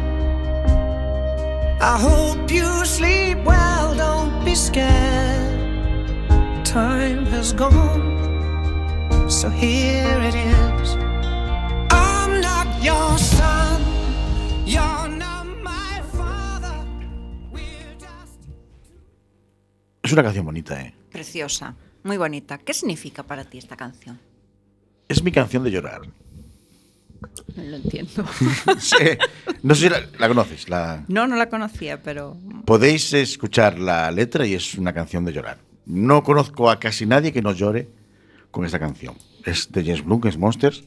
I hope you sleep well, don't be scared. Time has gone. So here it is. I'm not your son. You're not my father. We're just... Es una canción bonita, ¿eh? Preciosa, muy bonita. ¿Qué significa para ti esta canción? Es mi canción de llorar. No lo entiendo. Sí. No sé si la, la conoces. La, No, no la conocía, pero podéis escuchar la letra y es una canción de llorar. No conozco a casi nadie que no llore con esta canción. Es de James Blunt, es Monsters.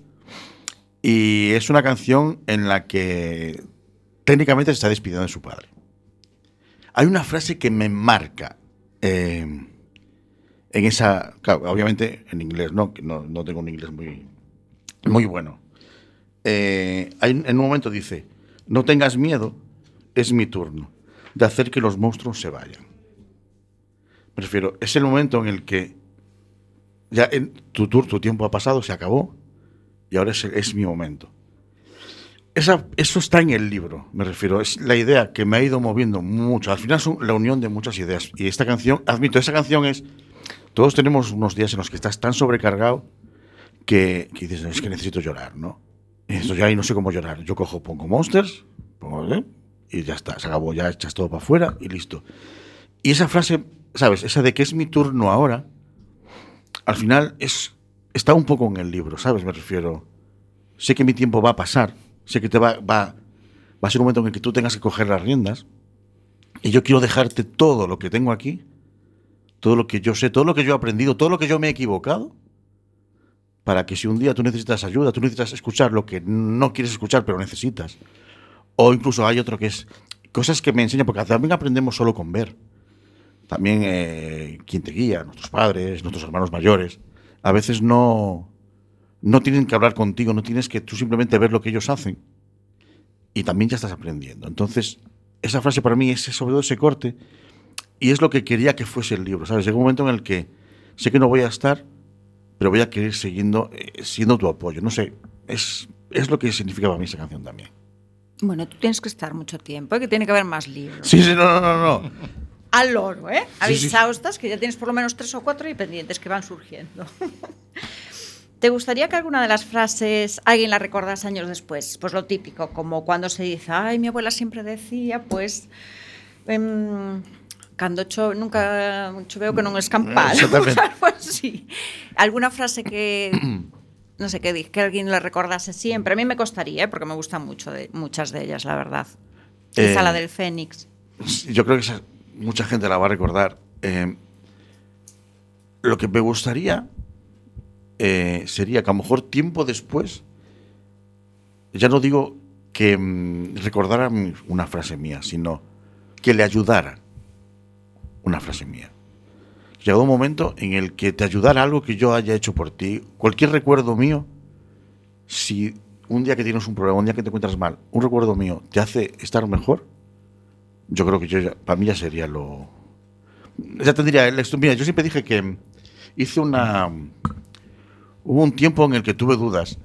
Y es una canción en la que técnicamente se está despidiendo de su padre. Hay una frase que me marca eh, en esa... Claro, obviamente en inglés, ¿no? Que no, no tengo un inglés muy, muy bueno. Eh, hay, en un momento dice, no tengas miedo, es mi turno de hacer que los monstruos se vayan. Me refiero, es el momento en el que ya en tu, tu, tu tiempo ha pasado, se acabó, y ahora es, es mi momento. Esa, eso está en el libro, me refiero. Es la idea que me ha ido moviendo mucho. Al final es la unión de muchas ideas. Y esta canción, admito, esa canción es... Todos tenemos unos días en los que estás tan sobrecargado que, que dices, es que necesito llorar, ¿no? Y esto ya ahí no sé cómo llorar. Yo cojo, pongo Monsters, pongo, ¿eh? Y ya está, se acabó, ya echas todo para afuera y listo. Y esa frase, ¿sabes? Esa de que es mi turno ahora, al final es, está un poco en el libro, ¿sabes? Me refiero, sé que mi tiempo va a pasar, sé que te va, va, va a ser un momento en el que tú tengas que coger las riendas y yo quiero dejarte todo lo que tengo aquí, todo lo que yo sé, todo lo que yo he aprendido, todo lo que yo me he equivocado, para que si un día tú necesitas ayuda, tú necesitas escuchar lo que no quieres escuchar pero necesitas, o incluso hay otro que es cosas que me enseñan, porque también aprendemos solo con ver. También eh, quien te guía, nuestros padres, nuestros hermanos mayores, a veces no, no tienen que hablar contigo, no tienes que tú simplemente ver lo que ellos hacen y también ya estás aprendiendo. Entonces, esa frase para mí es sobre todo ese corte y es lo que quería que fuese el libro, ¿sabes? Llega un momento en el que sé que no voy a estar, pero voy a querer siguiendo, eh, siendo tu apoyo. No sé, es, es lo que significa para mí esa canción también. Bueno, tú tienes que estar mucho tiempo, ¿eh? Que tiene que haber más libros. Sí, sí, no, no, no, no. Al loro, ¿eh? Sí, Avisaos, sí. que ya tienes por lo menos tres o cuatro y pendientes que van surgiendo. ¿Te gustaría que alguna de las frases alguien la recordase años después? Pues lo típico, como cuando se dice, ay, mi abuela siempre decía, pues... Um, cando cho, nunca choveu que non escampar. Exactamente. Algo así. Alguna frase que... no sé, que, que alguien la recordase siempre. A mí me costaría, ¿eh? Porque me gustan mucho de, muchas de ellas, la verdad. Quizá Eh, la del Fénix. Yo creo que esa, mucha gente la va a recordar. Eh, lo que me gustaría eh, sería que a lo mejor tiempo después, ya no digo que mm, recordara una frase mía, sino que le ayudara una frase mía. Llegó un momento en el que te ayudara algo que yo haya hecho por ti, cualquier recuerdo mío, si un día que tienes un problema, un día que te encuentras mal, un recuerdo mío te hace estar mejor, yo creo que yo ya, para mí ya sería lo... Ya tendría el... Mira, yo siempre dije que hice una... Hubo un tiempo en el que tuve dudas.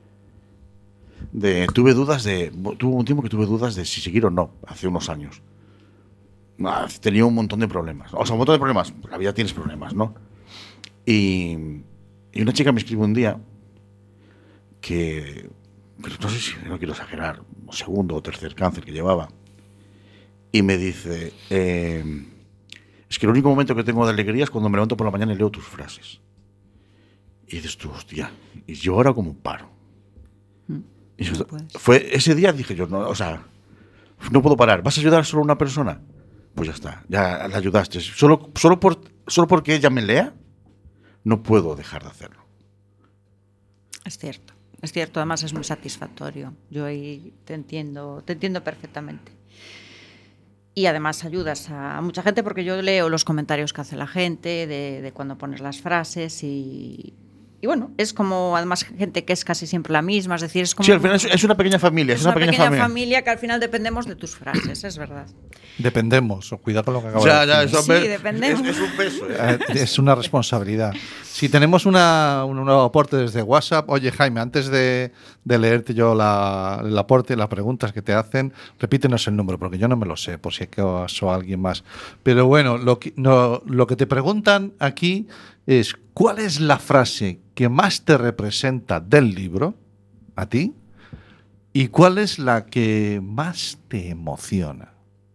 De, tuve dudas de... Tuve un tiempo que tuve dudas de si seguir o no, hace unos años. Tenía un montón de problemas. O sea, un montón de problemas. La vida tienes problemas, ¿no? Y, y una chica me escribe un día que... No sé si... No quiero exagerar. Segundo o tercer cáncer que llevaba. Y me dice, eh, es que el único momento que tengo de alegría es cuando me levanto por la mañana y leo tus frases. Y dices tú, hostia, y yo ahora como paro. Mm, y eso, no fue ese día dije yo, no, o sea, no puedo parar. ¿Vas a ayudar solo a una persona? Pues ya está, ya la ayudaste. Solo, solo, por, solo porque ella me lea, no puedo dejar de hacerlo. Es cierto, es cierto, además es muy satisfactorio. Yo ahí te entiendo, te entiendo perfectamente. Y además ayudas a mucha gente porque yo leo los comentarios que hace la gente de, de cuando pones las frases y, y bueno, es como además gente que es casi siempre la misma, es decir, es como... Sí, al final es, es una pequeña familia. Es, es una, una pequeña, pequeña familia. familia que al final dependemos de tus frases, es verdad. Dependemos, o cuidado con lo que acabo Ya, de ya, decir. eso Sí, dependemos. Es, es un peso. ¿eh? Eh, Es una responsabilidad. Si tenemos una, un nuevo aporte desde WhatsApp, oye Jaime, antes de, de leerte yo la, el aporte, las preguntas que te hacen, repítenos el número, porque yo no me lo sé, por si acaso alguien más. Pero bueno, lo que, no, lo que te preguntan aquí es, ¿cuál es la frase que más te representa del libro, a ti? ¿Y cuál es la que más te emociona?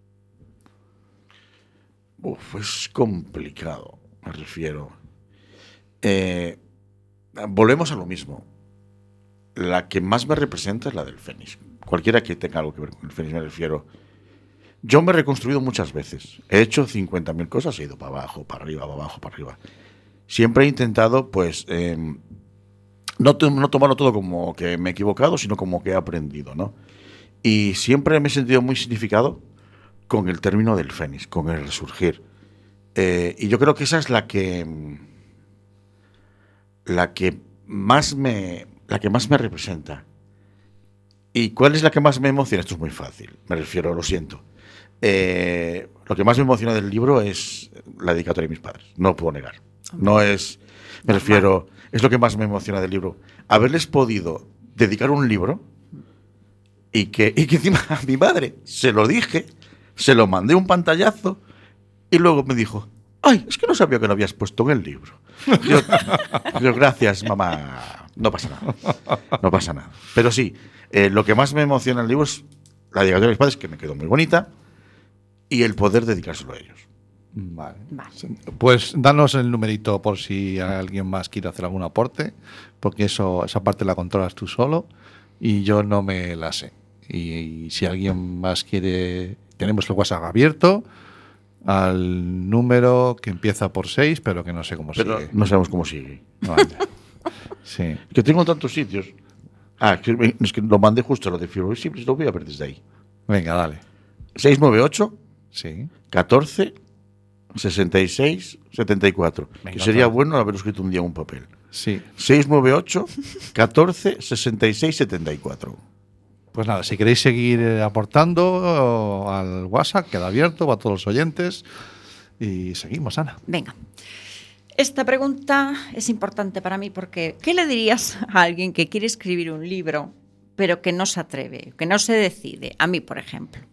Uf, es complicado, me refiero. Eh, volvemos a lo mismo. La que más me representa es la del Fénix. Cualquiera que tenga algo que ver con el Fénix, me refiero. Yo me he reconstruido muchas veces. He hecho cincuenta mil cosas, he ido para abajo, para arriba, para abajo, para arriba. Siempre he intentado, pues, eh, no, no tomarlo todo como que me he equivocado, sino como que he aprendido, ¿no? Y siempre me he sentido muy significado con el término del fénix, con el resurgir. Eh, y yo creo que esa es la que la que más me la que más me representa. ¿Y cuál es la que más me emociona? Esto es muy fácil, me refiero, lo siento. Eh, lo que más me emociona del libro es la dedicatoria de mis padres, no lo puedo negar. No es, me refiero, es lo que más me emociona del libro. Haberles podido dedicar un libro y que, y que encima a mi madre se lo dije, se lo mandé un pantallazo y luego me dijo, ay, es que no sabía que lo habías puesto en el libro. Yo, yo gracias, mamá. No pasa nada. No pasa nada. Pero sí, eh, lo que más me emociona del libro es la dedicatoria de mis padres, que me quedó muy bonita, y el poder dedicárselo a ellos. Vale. Vale. Pues danos el numerito por si alguien más quiere hacer algún aporte, porque eso, esa parte la controlas tú solo y yo no me la sé. Y, y si alguien más quiere, tenemos el WhatsApp abierto al número que empieza por seis, pero que no sé cómo Pero sigue. no sabemos cómo sigue. No, anda. Sí. Que tengo tantos sitios. Ah, que- es que lo mandé justo a lo de Fibro Visibles, lo voy a ver desde ahí. Venga, dale. seis nueve ocho, Sí. catorce, sesenta y seis, setenta y cuatro. Venga, Que sería otra vez. bueno haber escrito un día en un papel. Sí. seis nueve ocho, catorce, sesenta y seis, setenta y cuatro. Pues nada, si queréis seguir eh, aportando al WhatsApp, queda abierto para todos los oyentes. Y seguimos, Ana. Venga. Esta pregunta es importante para mí porque ¿qué le dirías a alguien que quiere escribir un libro pero que no se atreve, que no se decide? A mí, por ejemplo.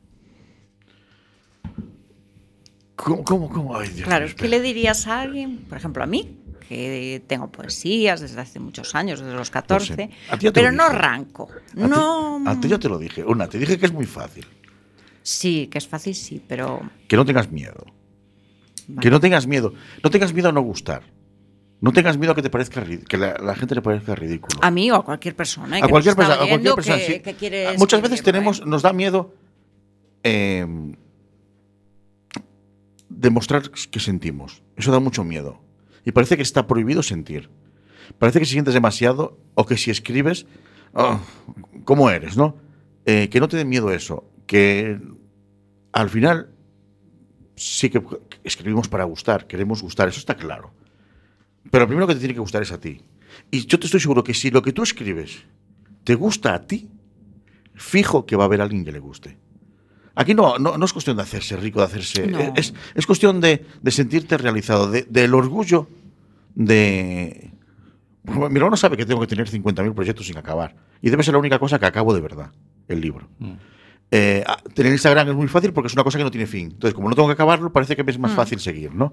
¿Cómo, cómo, cómo? Ay, Dios Claro, mío, ¿qué espera. le dirías a alguien, por ejemplo a mí, que tengo poesías desde hace muchos años, desde los catorce, A ti ya te pero lo no dije. arranco? A ti- No. A ti ya te lo dije. Una, te dije que es muy fácil. Sí, que es fácil, sí, pero... Que no tengas miedo. vale. Que no tengas miedo. No tengas miedo a no gustar. No tengas miedo a que te parezca ri- que la, la gente le parezca ridículo. A mí o a cualquier persona. ¿eh? a que cualquier nos está persona, a cualquier oyendo, persona, que, sí. que quiere Ah, Muchas escribir, veces tenemos, ¿eh? nos da miedo eh, demostrar que sentimos. Eso da mucho miedo. Y parece que está prohibido sentir. Parece que si sientes demasiado o que si escribes, oh, ¿cómo eres, no? Eh, que no te dé miedo eso. Que al final sí que escribimos para gustar, queremos gustar, eso está claro. Pero lo primero que te tiene que gustar es a ti. Y yo te estoy seguro que si lo que tú escribes te gusta a ti, fijo que va a haber alguien que le guste. Aquí no, no, no es cuestión de hacerse rico, de hacerse... No. Es, es cuestión de, de sentirte realizado, de- del orgullo de... Mi hermano sabe que tengo que tener cincuenta mil proyectos sin acabar. Y debe ser la única cosa que acabo de verdad, el libro. Mm. Eh, ah, tener Instagram es muy fácil porque es una cosa que no tiene fin. Entonces, como no tengo que acabarlo, parece que me es más Mm. fácil seguir, ¿no?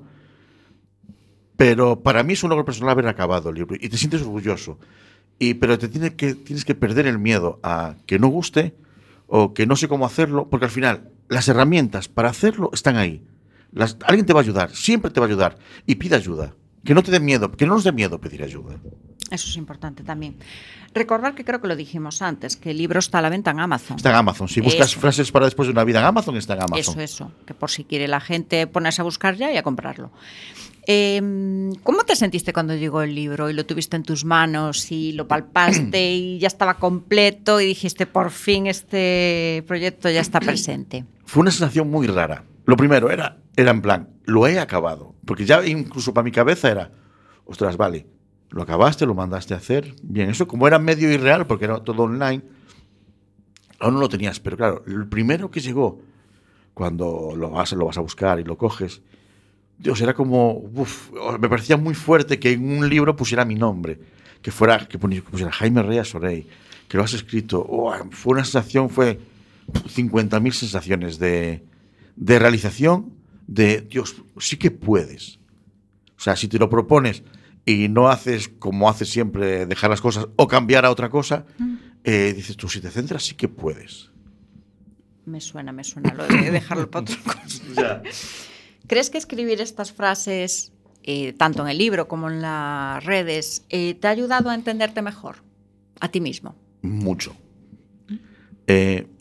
Pero para mí es un logro personal haber acabado el libro y te sientes orgulloso. Y, pero te tiene que, tienes que perder el miedo a que no guste o que no sé cómo hacerlo, porque al final las herramientas para hacerlo están ahí. Las- alguien te va a ayudar, siempre te va a ayudar. Y pide ayuda. Que no te dé miedo, que no nos dé miedo pedir ayuda. Eso es importante también. Recordar que creo que lo dijimos antes, que el libro está a la venta en Amazon. Está en Amazon. Si buscas Eso. frases para después de una vida en Amazon, está en Amazon. Eso, eso. Que por si quiere la gente ponerse a buscar ya y a comprarlo. Eh, ¿Cómo te sentiste cuando llegó el libro y lo tuviste en tus manos y lo palpaste y ya estaba completo y dijiste, por fin este proyecto ya está presente? Fue una sensación muy rara. Lo primero era, era en plan, lo he acabado. Porque ya incluso para mi cabeza era, ostras, vale, lo acabaste, lo mandaste a hacer. Bien, eso como era medio irreal, porque era todo online, aún no lo tenías. Pero claro, el primero que llegó, cuando lo vas, lo vas a buscar y lo coges, Dios, era como, uf, me parecía muy fuerte que en un libro pusiera mi nombre, que fuera, que pusiera Jaime Rey Asorey, que lo has escrito. Oh, fue una sensación, fue cincuenta mil sensaciones de, de realización, de Dios, sí que puedes. O sea, si te lo propones y no haces como haces siempre, dejar las cosas o cambiar a otra cosa, eh, dices tú, si te centras, sí que puedes. Me suena, me suena lo de dejarlo para otra cosa. Ya. ¿Crees que escribir estas frases, eh, tanto en el libro como en las redes, eh, te ha ayudado a entenderte mejor a ti mismo? Mucho. Eh,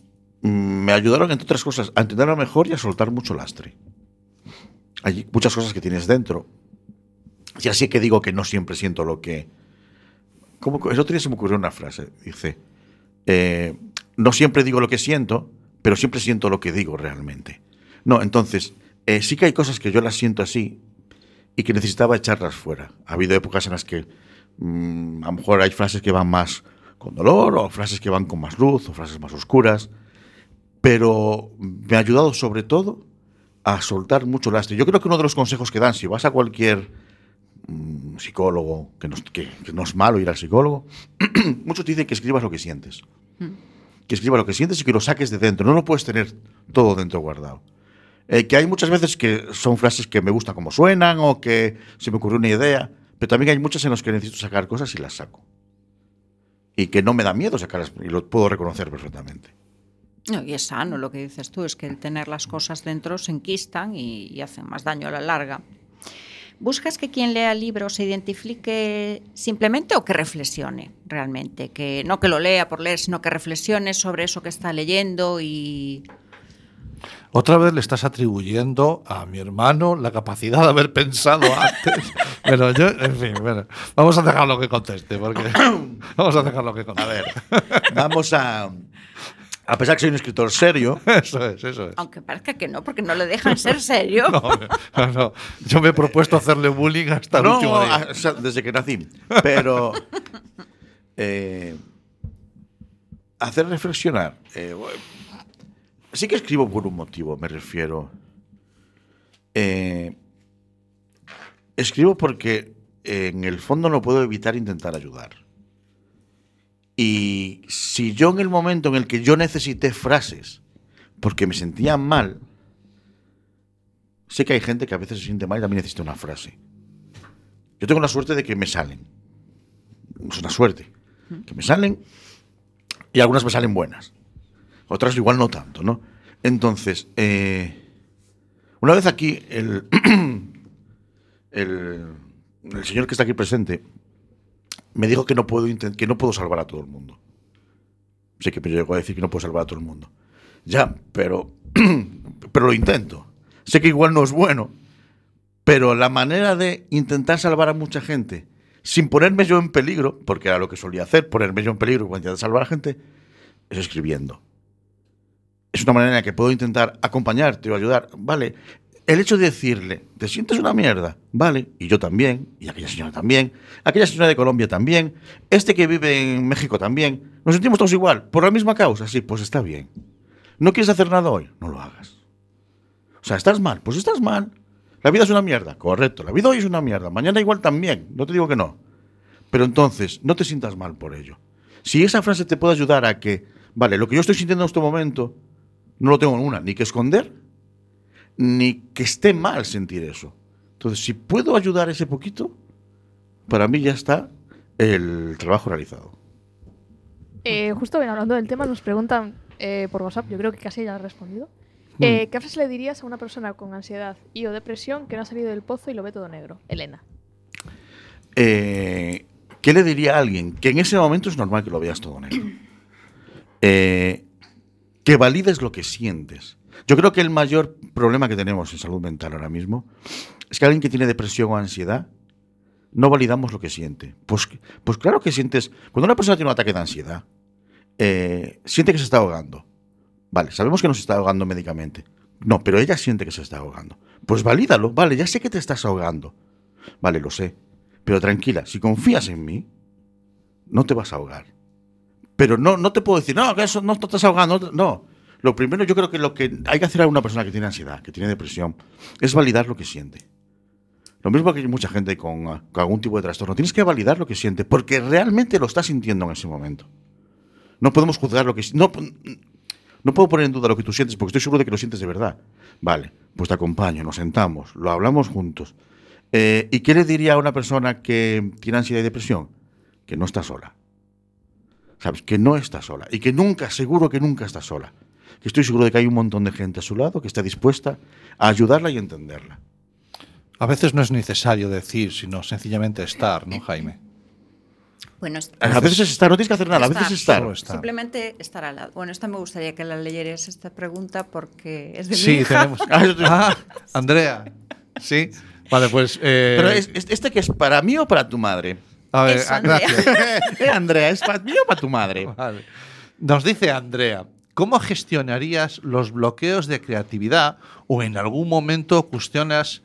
me ayudaron, entre otras cosas, a entenderlo mejor y a soltar mucho lastre. Hay muchas cosas que tienes dentro. Y así que digo que no siempre siento lo que... ¿Cómo? El otro día se me ocurrió una frase. Dice, eh, no siempre digo lo que siento, pero siempre siento lo que digo realmente. No, entonces, eh, sí que hay cosas que yo las siento así y que necesitaba echarlas fuera. Ha habido épocas en las que mmm, a lo mejor hay frases que van más con dolor, o frases que van con más luz, o frases más oscuras, pero me ha ayudado sobre todo a soltar mucho lastre. Yo creo que uno de los consejos que dan, si vas a cualquier mmm, psicólogo, que no, que, que no es malo ir al psicólogo, muchos te dicen que escribas lo que sientes. Mm. Que escribas lo que sientes y que lo saques de dentro. No lo puedes tener todo dentro guardado. Eh, que hay muchas veces que son frases que me gusta como suenan o que se me ocurrió una idea, pero también hay muchas en las que necesito sacar cosas y las saco. Y que no me da miedo sacarlas y lo puedo reconocer perfectamente. No, y es sano lo que dices tú, es que el tener las cosas dentro se enquistan y, y hacen más daño a la larga. ¿Buscas que quien lea el libro se identifique simplemente o que reflexione realmente? Que no que lo lea por leer, sino que reflexione sobre eso que está leyendo y... Otra vez le estás atribuyendo a mi hermano la capacidad de haber pensado antes. Pero yo, en fin, bueno, vamos a dejarlo que conteste, porque vamos a dejarlo que conteste. A ver, vamos a... A pesar que soy un escritor serio... Eso es, eso es. Aunque parezca que no, porque no le dejan ser serio. No, no, no. Yo me he propuesto hacerle bullying hasta el no, último día. A, o sea, desde que nací. Pero... Eh, hacer reflexionar... Eh, sí que escribo por un motivo, me refiero. Eh, escribo porque eh, en el fondo no puedo evitar intentar ayudar. Y si yo en el momento en el que yo necesité frases porque me sentía mal, sé que hay gente que a veces se siente mal y también necesita una frase. Yo tengo la suerte de que me salen. Es una suerte. Que me salen y algunas me salen buenas. Otras igual no tanto, ¿no? Entonces, eh, una vez aquí, el, el, el señor que está aquí presente me dijo que no puedo intent- que no puedo salvar a todo el mundo. Sé que me llegó a decir que no puedo salvar a todo el mundo. Ya, pero, pero lo intento. Sé que igual no es bueno, pero la manera de intentar salvar a mucha gente sin ponerme yo en peligro, porque era lo que solía hacer, ponerme yo en peligro cuando intentar salvar a la gente, es escribiendo. Es una manera en la que puedo intentar acompañarte o ayudar. Vale, el hecho de decirle, ¿te sientes una mierda? Vale, y yo también, y aquella señora también, aquella señora de Colombia también, este que vive en México también, nos sentimos todos igual, por la misma causa, sí, pues está bien. ¿No quieres hacer nada hoy? No lo hagas. O sea, ¿estás mal? Pues estás mal. La vida es una mierda, correcto, la vida hoy es una mierda, mañana igual también, no te digo que no. Pero entonces, no te sientas mal por ello. Si esa frase te puede ayudar a que, vale, lo que yo estoy sintiendo en este momento, no lo tengo una, ni que esconder, ni que esté mal sentir eso. Entonces, si puedo ayudar ese poquito, para mí ya está el trabajo realizado. Eh, justo bien, hablando del tema, nos preguntan eh, por WhatsApp, yo creo que casi ya has respondido. Eh, ¿Qué frase le dirías a una persona con ansiedad y o depresión que no ha salido del pozo y lo ve todo negro? Elena. Eh, ¿Qué le diría a alguien que en ese momento es normal que lo veas todo negro? Eh, que valides lo que sientes. Yo creo que el mayor problema que tenemos en salud mental ahora mismo es que alguien que tiene depresión o ansiedad no validamos lo que siente. Pues, pues claro que sientes... Cuando una persona tiene un ataque de ansiedad, eh, siente que se está ahogando. Vale, sabemos que no se está ahogando médicamente. No, pero ella siente que se está ahogando. Pues valídalo. Vale, ya sé que te estás ahogando. Vale, lo sé. Pero tranquila, si confías en mí, no te vas a ahogar. Pero no, no te puedo decir, no, que eso no te estás ahogando. No. Lo primero, yo creo que lo que hay que hacer a una persona que tiene ansiedad, que tiene depresión, es validar lo que siente. Lo mismo que hay mucha gente con, con algún tipo de trastorno. Tienes que validar lo que siente, porque realmente lo está sintiendo en ese momento. No podemos juzgar lo que... No, no puedo poner en duda lo que tú sientes, porque estoy seguro de que lo sientes de verdad. Vale, pues te acompaño, nos sentamos, lo hablamos juntos. Eh, ¿Y qué le diría a una persona que tiene ansiedad y depresión? Que no está sola. ¿Sabes? Que no está sola. Y que nunca, seguro que nunca está sola. Que estoy seguro de que hay un montón de gente a su lado que está dispuesta a ayudarla y entenderla. A veces no es necesario decir, sino sencillamente estar, ¿no, Jaime? Bueno, est- A veces es estar, no tienes que hacer nada, a veces es estar. Solo estar. Simplemente estar al lado. Bueno, esta me gustaría que la leyeras esta pregunta porque es de mi Sí, hija. tenemos. Ah, Andrea. Sí. Vale, pues. eh, Pero es, es- ¿este que es para mí o para tu madre? a ver, Es ah, Andrea. gracias. Eh, Andrea, ¿es para mí o para tu madre? Vale. Nos dice Andrea, ¿cómo gestionarías los bloqueos de creatividad o en algún momento cuestionas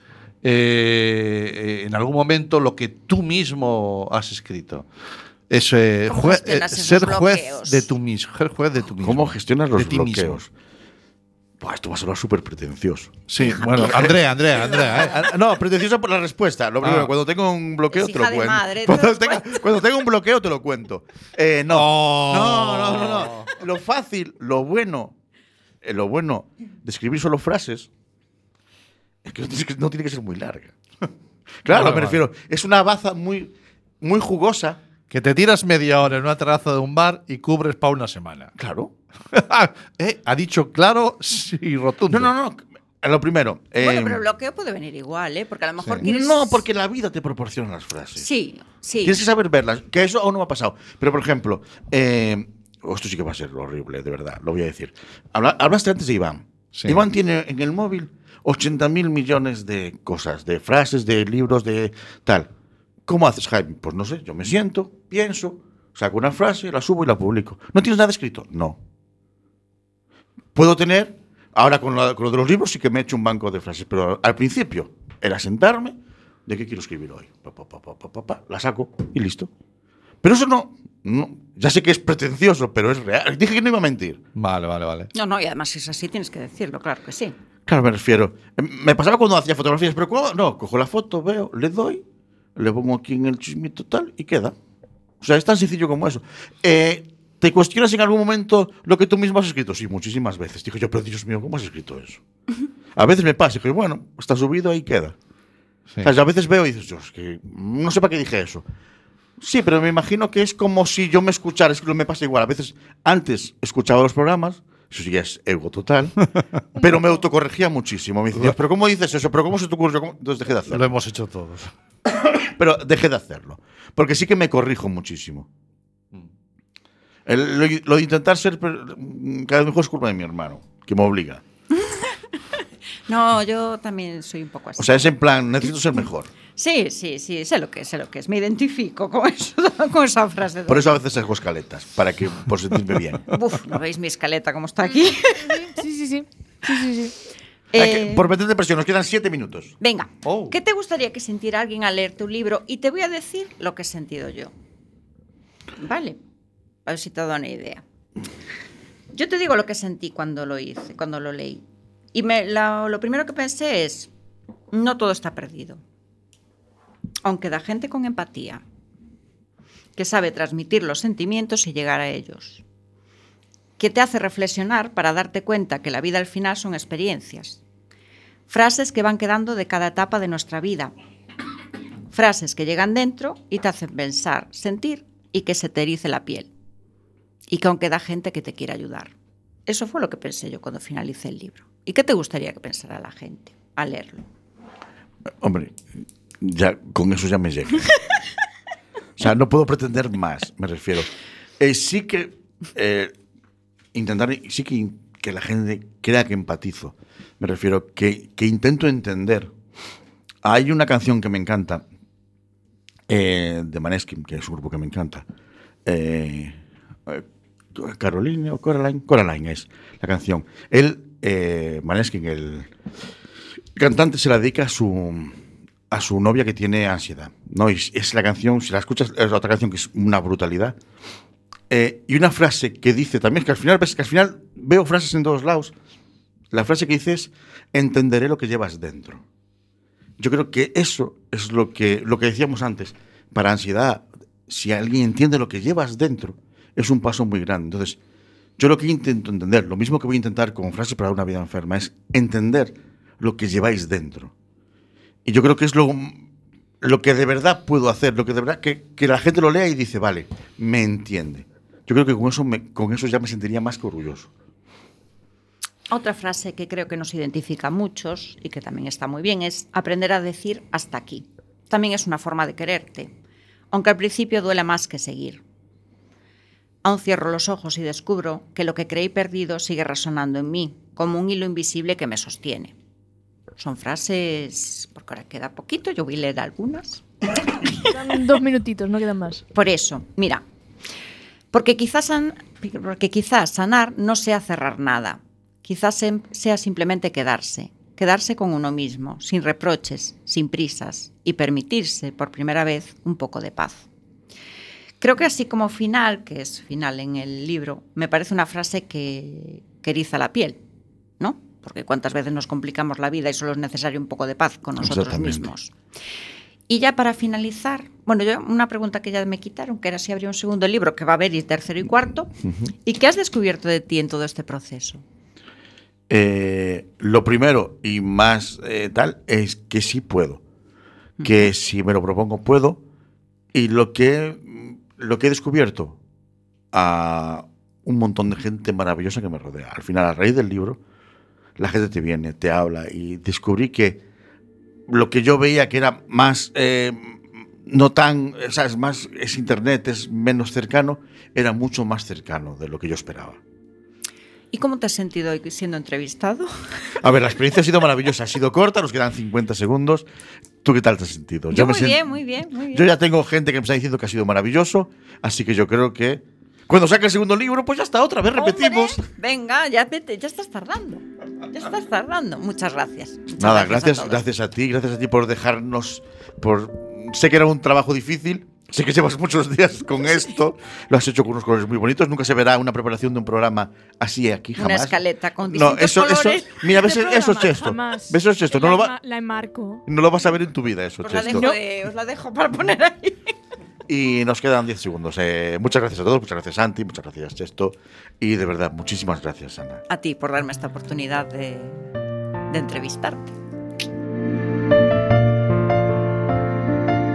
eh, eh, en algún momento lo que tú mismo has escrito? Es eh, ¿Cómo jue- gestionas eh, esos ser juez bloqueos? de tú mismo, ser juez de tú mismo. ¿Cómo gestionas los De ti mismo. bloqueos? Buah, esto va a sonar súper pretencioso. Sí, bueno, Andrea, Andrea, Andrea. ¿eh? Ah, No, pretencioso por la respuesta. Lo primero, Ah. cuando tengo un bloqueo Es te lo hija de cuento. madre, te cuando, das tenga, cuando tengo un bloqueo te lo cuento. Eh, no. Oh. no, no, no, no. Lo fácil, lo bueno, eh, lo bueno de escribir solo frases es que no, tienes que- no tiene que ser muy larga. Claro, Vale, me vale. refiero. Es una baza muy, muy jugosa. Que te tiras media hora en una terraza de un bar y cubres para una semana. Claro. Eh, ha dicho claro y rotundo. No, no, no. Lo primero. Bueno, eh, pero el bloqueo puede venir igual, ¿eh? Porque a lo mejor Sí. quieres... No, porque la vida te proporciona las frases. Sí, sí. Tienes que saber verlas, que eso aún no me ha pasado. Pero, por ejemplo, eh, oh, esto sí que va a ser horrible, de verdad, lo voy a decir. Habla- hablaste antes de Iván. Sí. Iván tiene en el móvil ochenta mil millones de cosas, de frases, de libros, de tal. ¿Cómo haces, Jaime? Pues no sé, yo me siento, pienso, saco una frase, la subo y la publico. ¿No tienes nada escrito? No. Puedo tener, ahora con lo, con lo de los libros sí que me he hecho un banco de frases, pero al principio era sentarme, ¿de qué quiero escribir hoy? Pa, pa, pa, pa, pa, pa, pa, la saco y listo. Pero eso no, no, ya sé que es pretencioso, pero es real. Dije que no iba a mentir. Vale, vale, vale. No, no, y además si es así tienes que decirlo, claro que sí. Claro, me refiero. Eh, Me pasaba cuando hacía fotografías, pero cuando, no, cojo la foto, veo, le doy, le pongo aquí en el chismito tal y queda. O sea, es tan sencillo como eso. Eh, ¿Te cuestionas en algún momento lo que tú mismo has escrito? Sí, muchísimas veces. Digo yo, pero Dios mío, ¿cómo has escrito eso? A veces me pasa, digo, bueno, está subido, ahí queda. Sí. O sea, a veces veo y dices, Dios, que no sé para qué dije eso. Sí, pero me imagino que es como si yo me escuchara, es que me pasa igual. A veces, antes escuchaba los programas, eso sí ya es ego total, pero me autocorregía muchísimo. Me decía, Dios, pero ¿cómo dices eso? ¿Pero cómo se te ocurre? ¿Cómo? Entonces dejé de hacerlo. Lo hemos hecho todos. Pero dejé de hacerlo. Porque sí que me corrijo muchísimo. El- lo, lo de intentar ser per- cada vez mejor es culpa de mi hermano, que me obliga. No, yo también soy un poco así. O sea, es en plan, necesito ser mejor. Sí, sí, sí, sé lo que es, sé lo que es. Me identifico con, eso, con esa frase. Por eso a veces hago escaletas, para que, por sentirme bien. Uf, ¿no veis mi escaleta cómo está aquí? Sí, sí, sí. Sí, sí, sí. Hay Eh, que- por meterte presión, nos quedan siete minutos. Venga, Oh. ¿qué te gustaría que sintiera alguien al leer tu libro? Y te voy a decir lo que he sentido yo. Vale, a ver si te da una idea. Yo te digo lo que sentí cuando lo hice, cuando lo leí. Y me, la- lo primero que pensé es, no todo está perdido. Aunque da gente con empatía, que sabe transmitir los sentimientos y llegar a ellos. Que te hace reflexionar para darte cuenta que la vida al final son experiencias. Frases que van quedando de cada etapa de nuestra vida. Frases que llegan dentro y te hacen pensar, sentir y que se te erice la piel. Y que aún queda gente que te quiere ayudar. Eso fue lo que pensé yo cuando finalicé el libro. ¿Y qué te gustaría que pensara la gente al leerlo? Hombre, ya con eso ya me llega. O sea, no puedo pretender más, me refiero. Eh, sí que eh, intentar, sí que, que la gente crea que empatizo. Me refiero que, que intento entender. Hay una canción que me encanta eh, de Maneskin, que es un grupo que me encanta. Eh, eh, Caroline o Coraline, Coraline es la canción. Él, eh, Maneskin, el cantante, se la dedica a su a su novia que tiene ansiedad, ¿no? Y es la canción, si la escuchas, es otra canción que es una brutalidad. Eh, y una frase que dice también, que al final ves que al final veo frases en todos lados. La frase que dice es: entenderé lo que llevas dentro. Yo creo que eso es lo que, lo que decíamos antes. Para ansiedad, si alguien entiende lo que llevas dentro, es un paso muy grande. Entonces, yo lo que intento entender, lo mismo que voy a intentar con Frases para una vida enferma, es entender lo que lleváis dentro. Y yo creo que es lo, lo que de verdad puedo hacer, lo que de verdad que, que la gente lo lea y dice, vale, me entiende. Yo creo que con eso, me, con eso ya me sentiría más que orgulloso. Otra frase que creo que nos identifica a muchos y que también está muy bien es aprender a decir hasta aquí. También es una forma de quererte. aunque al principio duele más que seguir. Aún cierro los ojos y descubro que lo que creí perdido sigue resonando en mí, como un hilo invisible que me sostiene. Son frases, porque ahora queda poquito, yo voy a leer algunas. Quedan dos minutitos, no quedan más. Por eso, mira, porque quizás, san, porque quizás sanar no sea cerrar nada, quizás sea simplemente quedarse, quedarse con uno mismo, sin reproches, sin prisas, y permitirse, por primera vez, un poco de paz. Creo que así como final, que es final en el libro, me parece una frase que, que eriza la piel, ¿no? Porque cuántas veces nos complicamos la vida y solo es necesario un poco de paz con nosotros mismos. Y ya para finalizar, bueno, yo una pregunta que ya me quitaron, que era si habría un segundo libro, que va a haber y tercero y cuarto, uh-huh. ¿Y qué has descubierto de ti en todo este proceso? Eh, lo primero y más eh, tal es que sí puedo, uh-huh. que si me lo propongo puedo, y lo que, lo que he descubierto a un montón de gente maravillosa que me rodea. Al final, a raíz del libro, la gente te viene, te habla, y descubrí que lo que yo veía que era más, eh, no tan, ¿sabes? Más, es internet, es menos cercano, era mucho más cercano de lo que yo esperaba. ¿Y cómo te has sentido hoy siendo entrevistado? A ver, la experiencia ha sido maravillosa, ha sido corta, nos quedan cincuenta segundos. ¿Tú qué tal te has sentido? Yo, yo muy me bien, muy bien, muy bien. Yo ya tengo gente que me está diciendo que ha sido maravilloso, así que yo creo que cuando saque el segundo libro, pues ya está, otra vez repetimos. ¡Hombre! Venga, ya, vete, ya estás tardando. Ya estás tardando. Muchas gracias. Muchas Nada, gracias, gracias, a gracias a ti, gracias a ti por dejarnos, por sé que era un trabajo difícil, sé que llevas muchos días con esto, lo has hecho con unos colores muy bonitos, nunca se verá una preparación de un programa así aquí jamás. Una escaleta con distintos no, eso, colores. Eso, mira, ves eso Chesto, ves eso Chesto, no lo va, la enmarco. No lo vas a ver en tu vida eso, Os Chesto. la dejo, de, os la dejo para poner ahí. Y nos quedan diez segundos. Eh, muchas gracias a todos, muchas gracias Santi, muchas gracias Chesto, y de verdad, muchísimas gracias Ana. A ti por darme esta oportunidad de, de entrevistarte.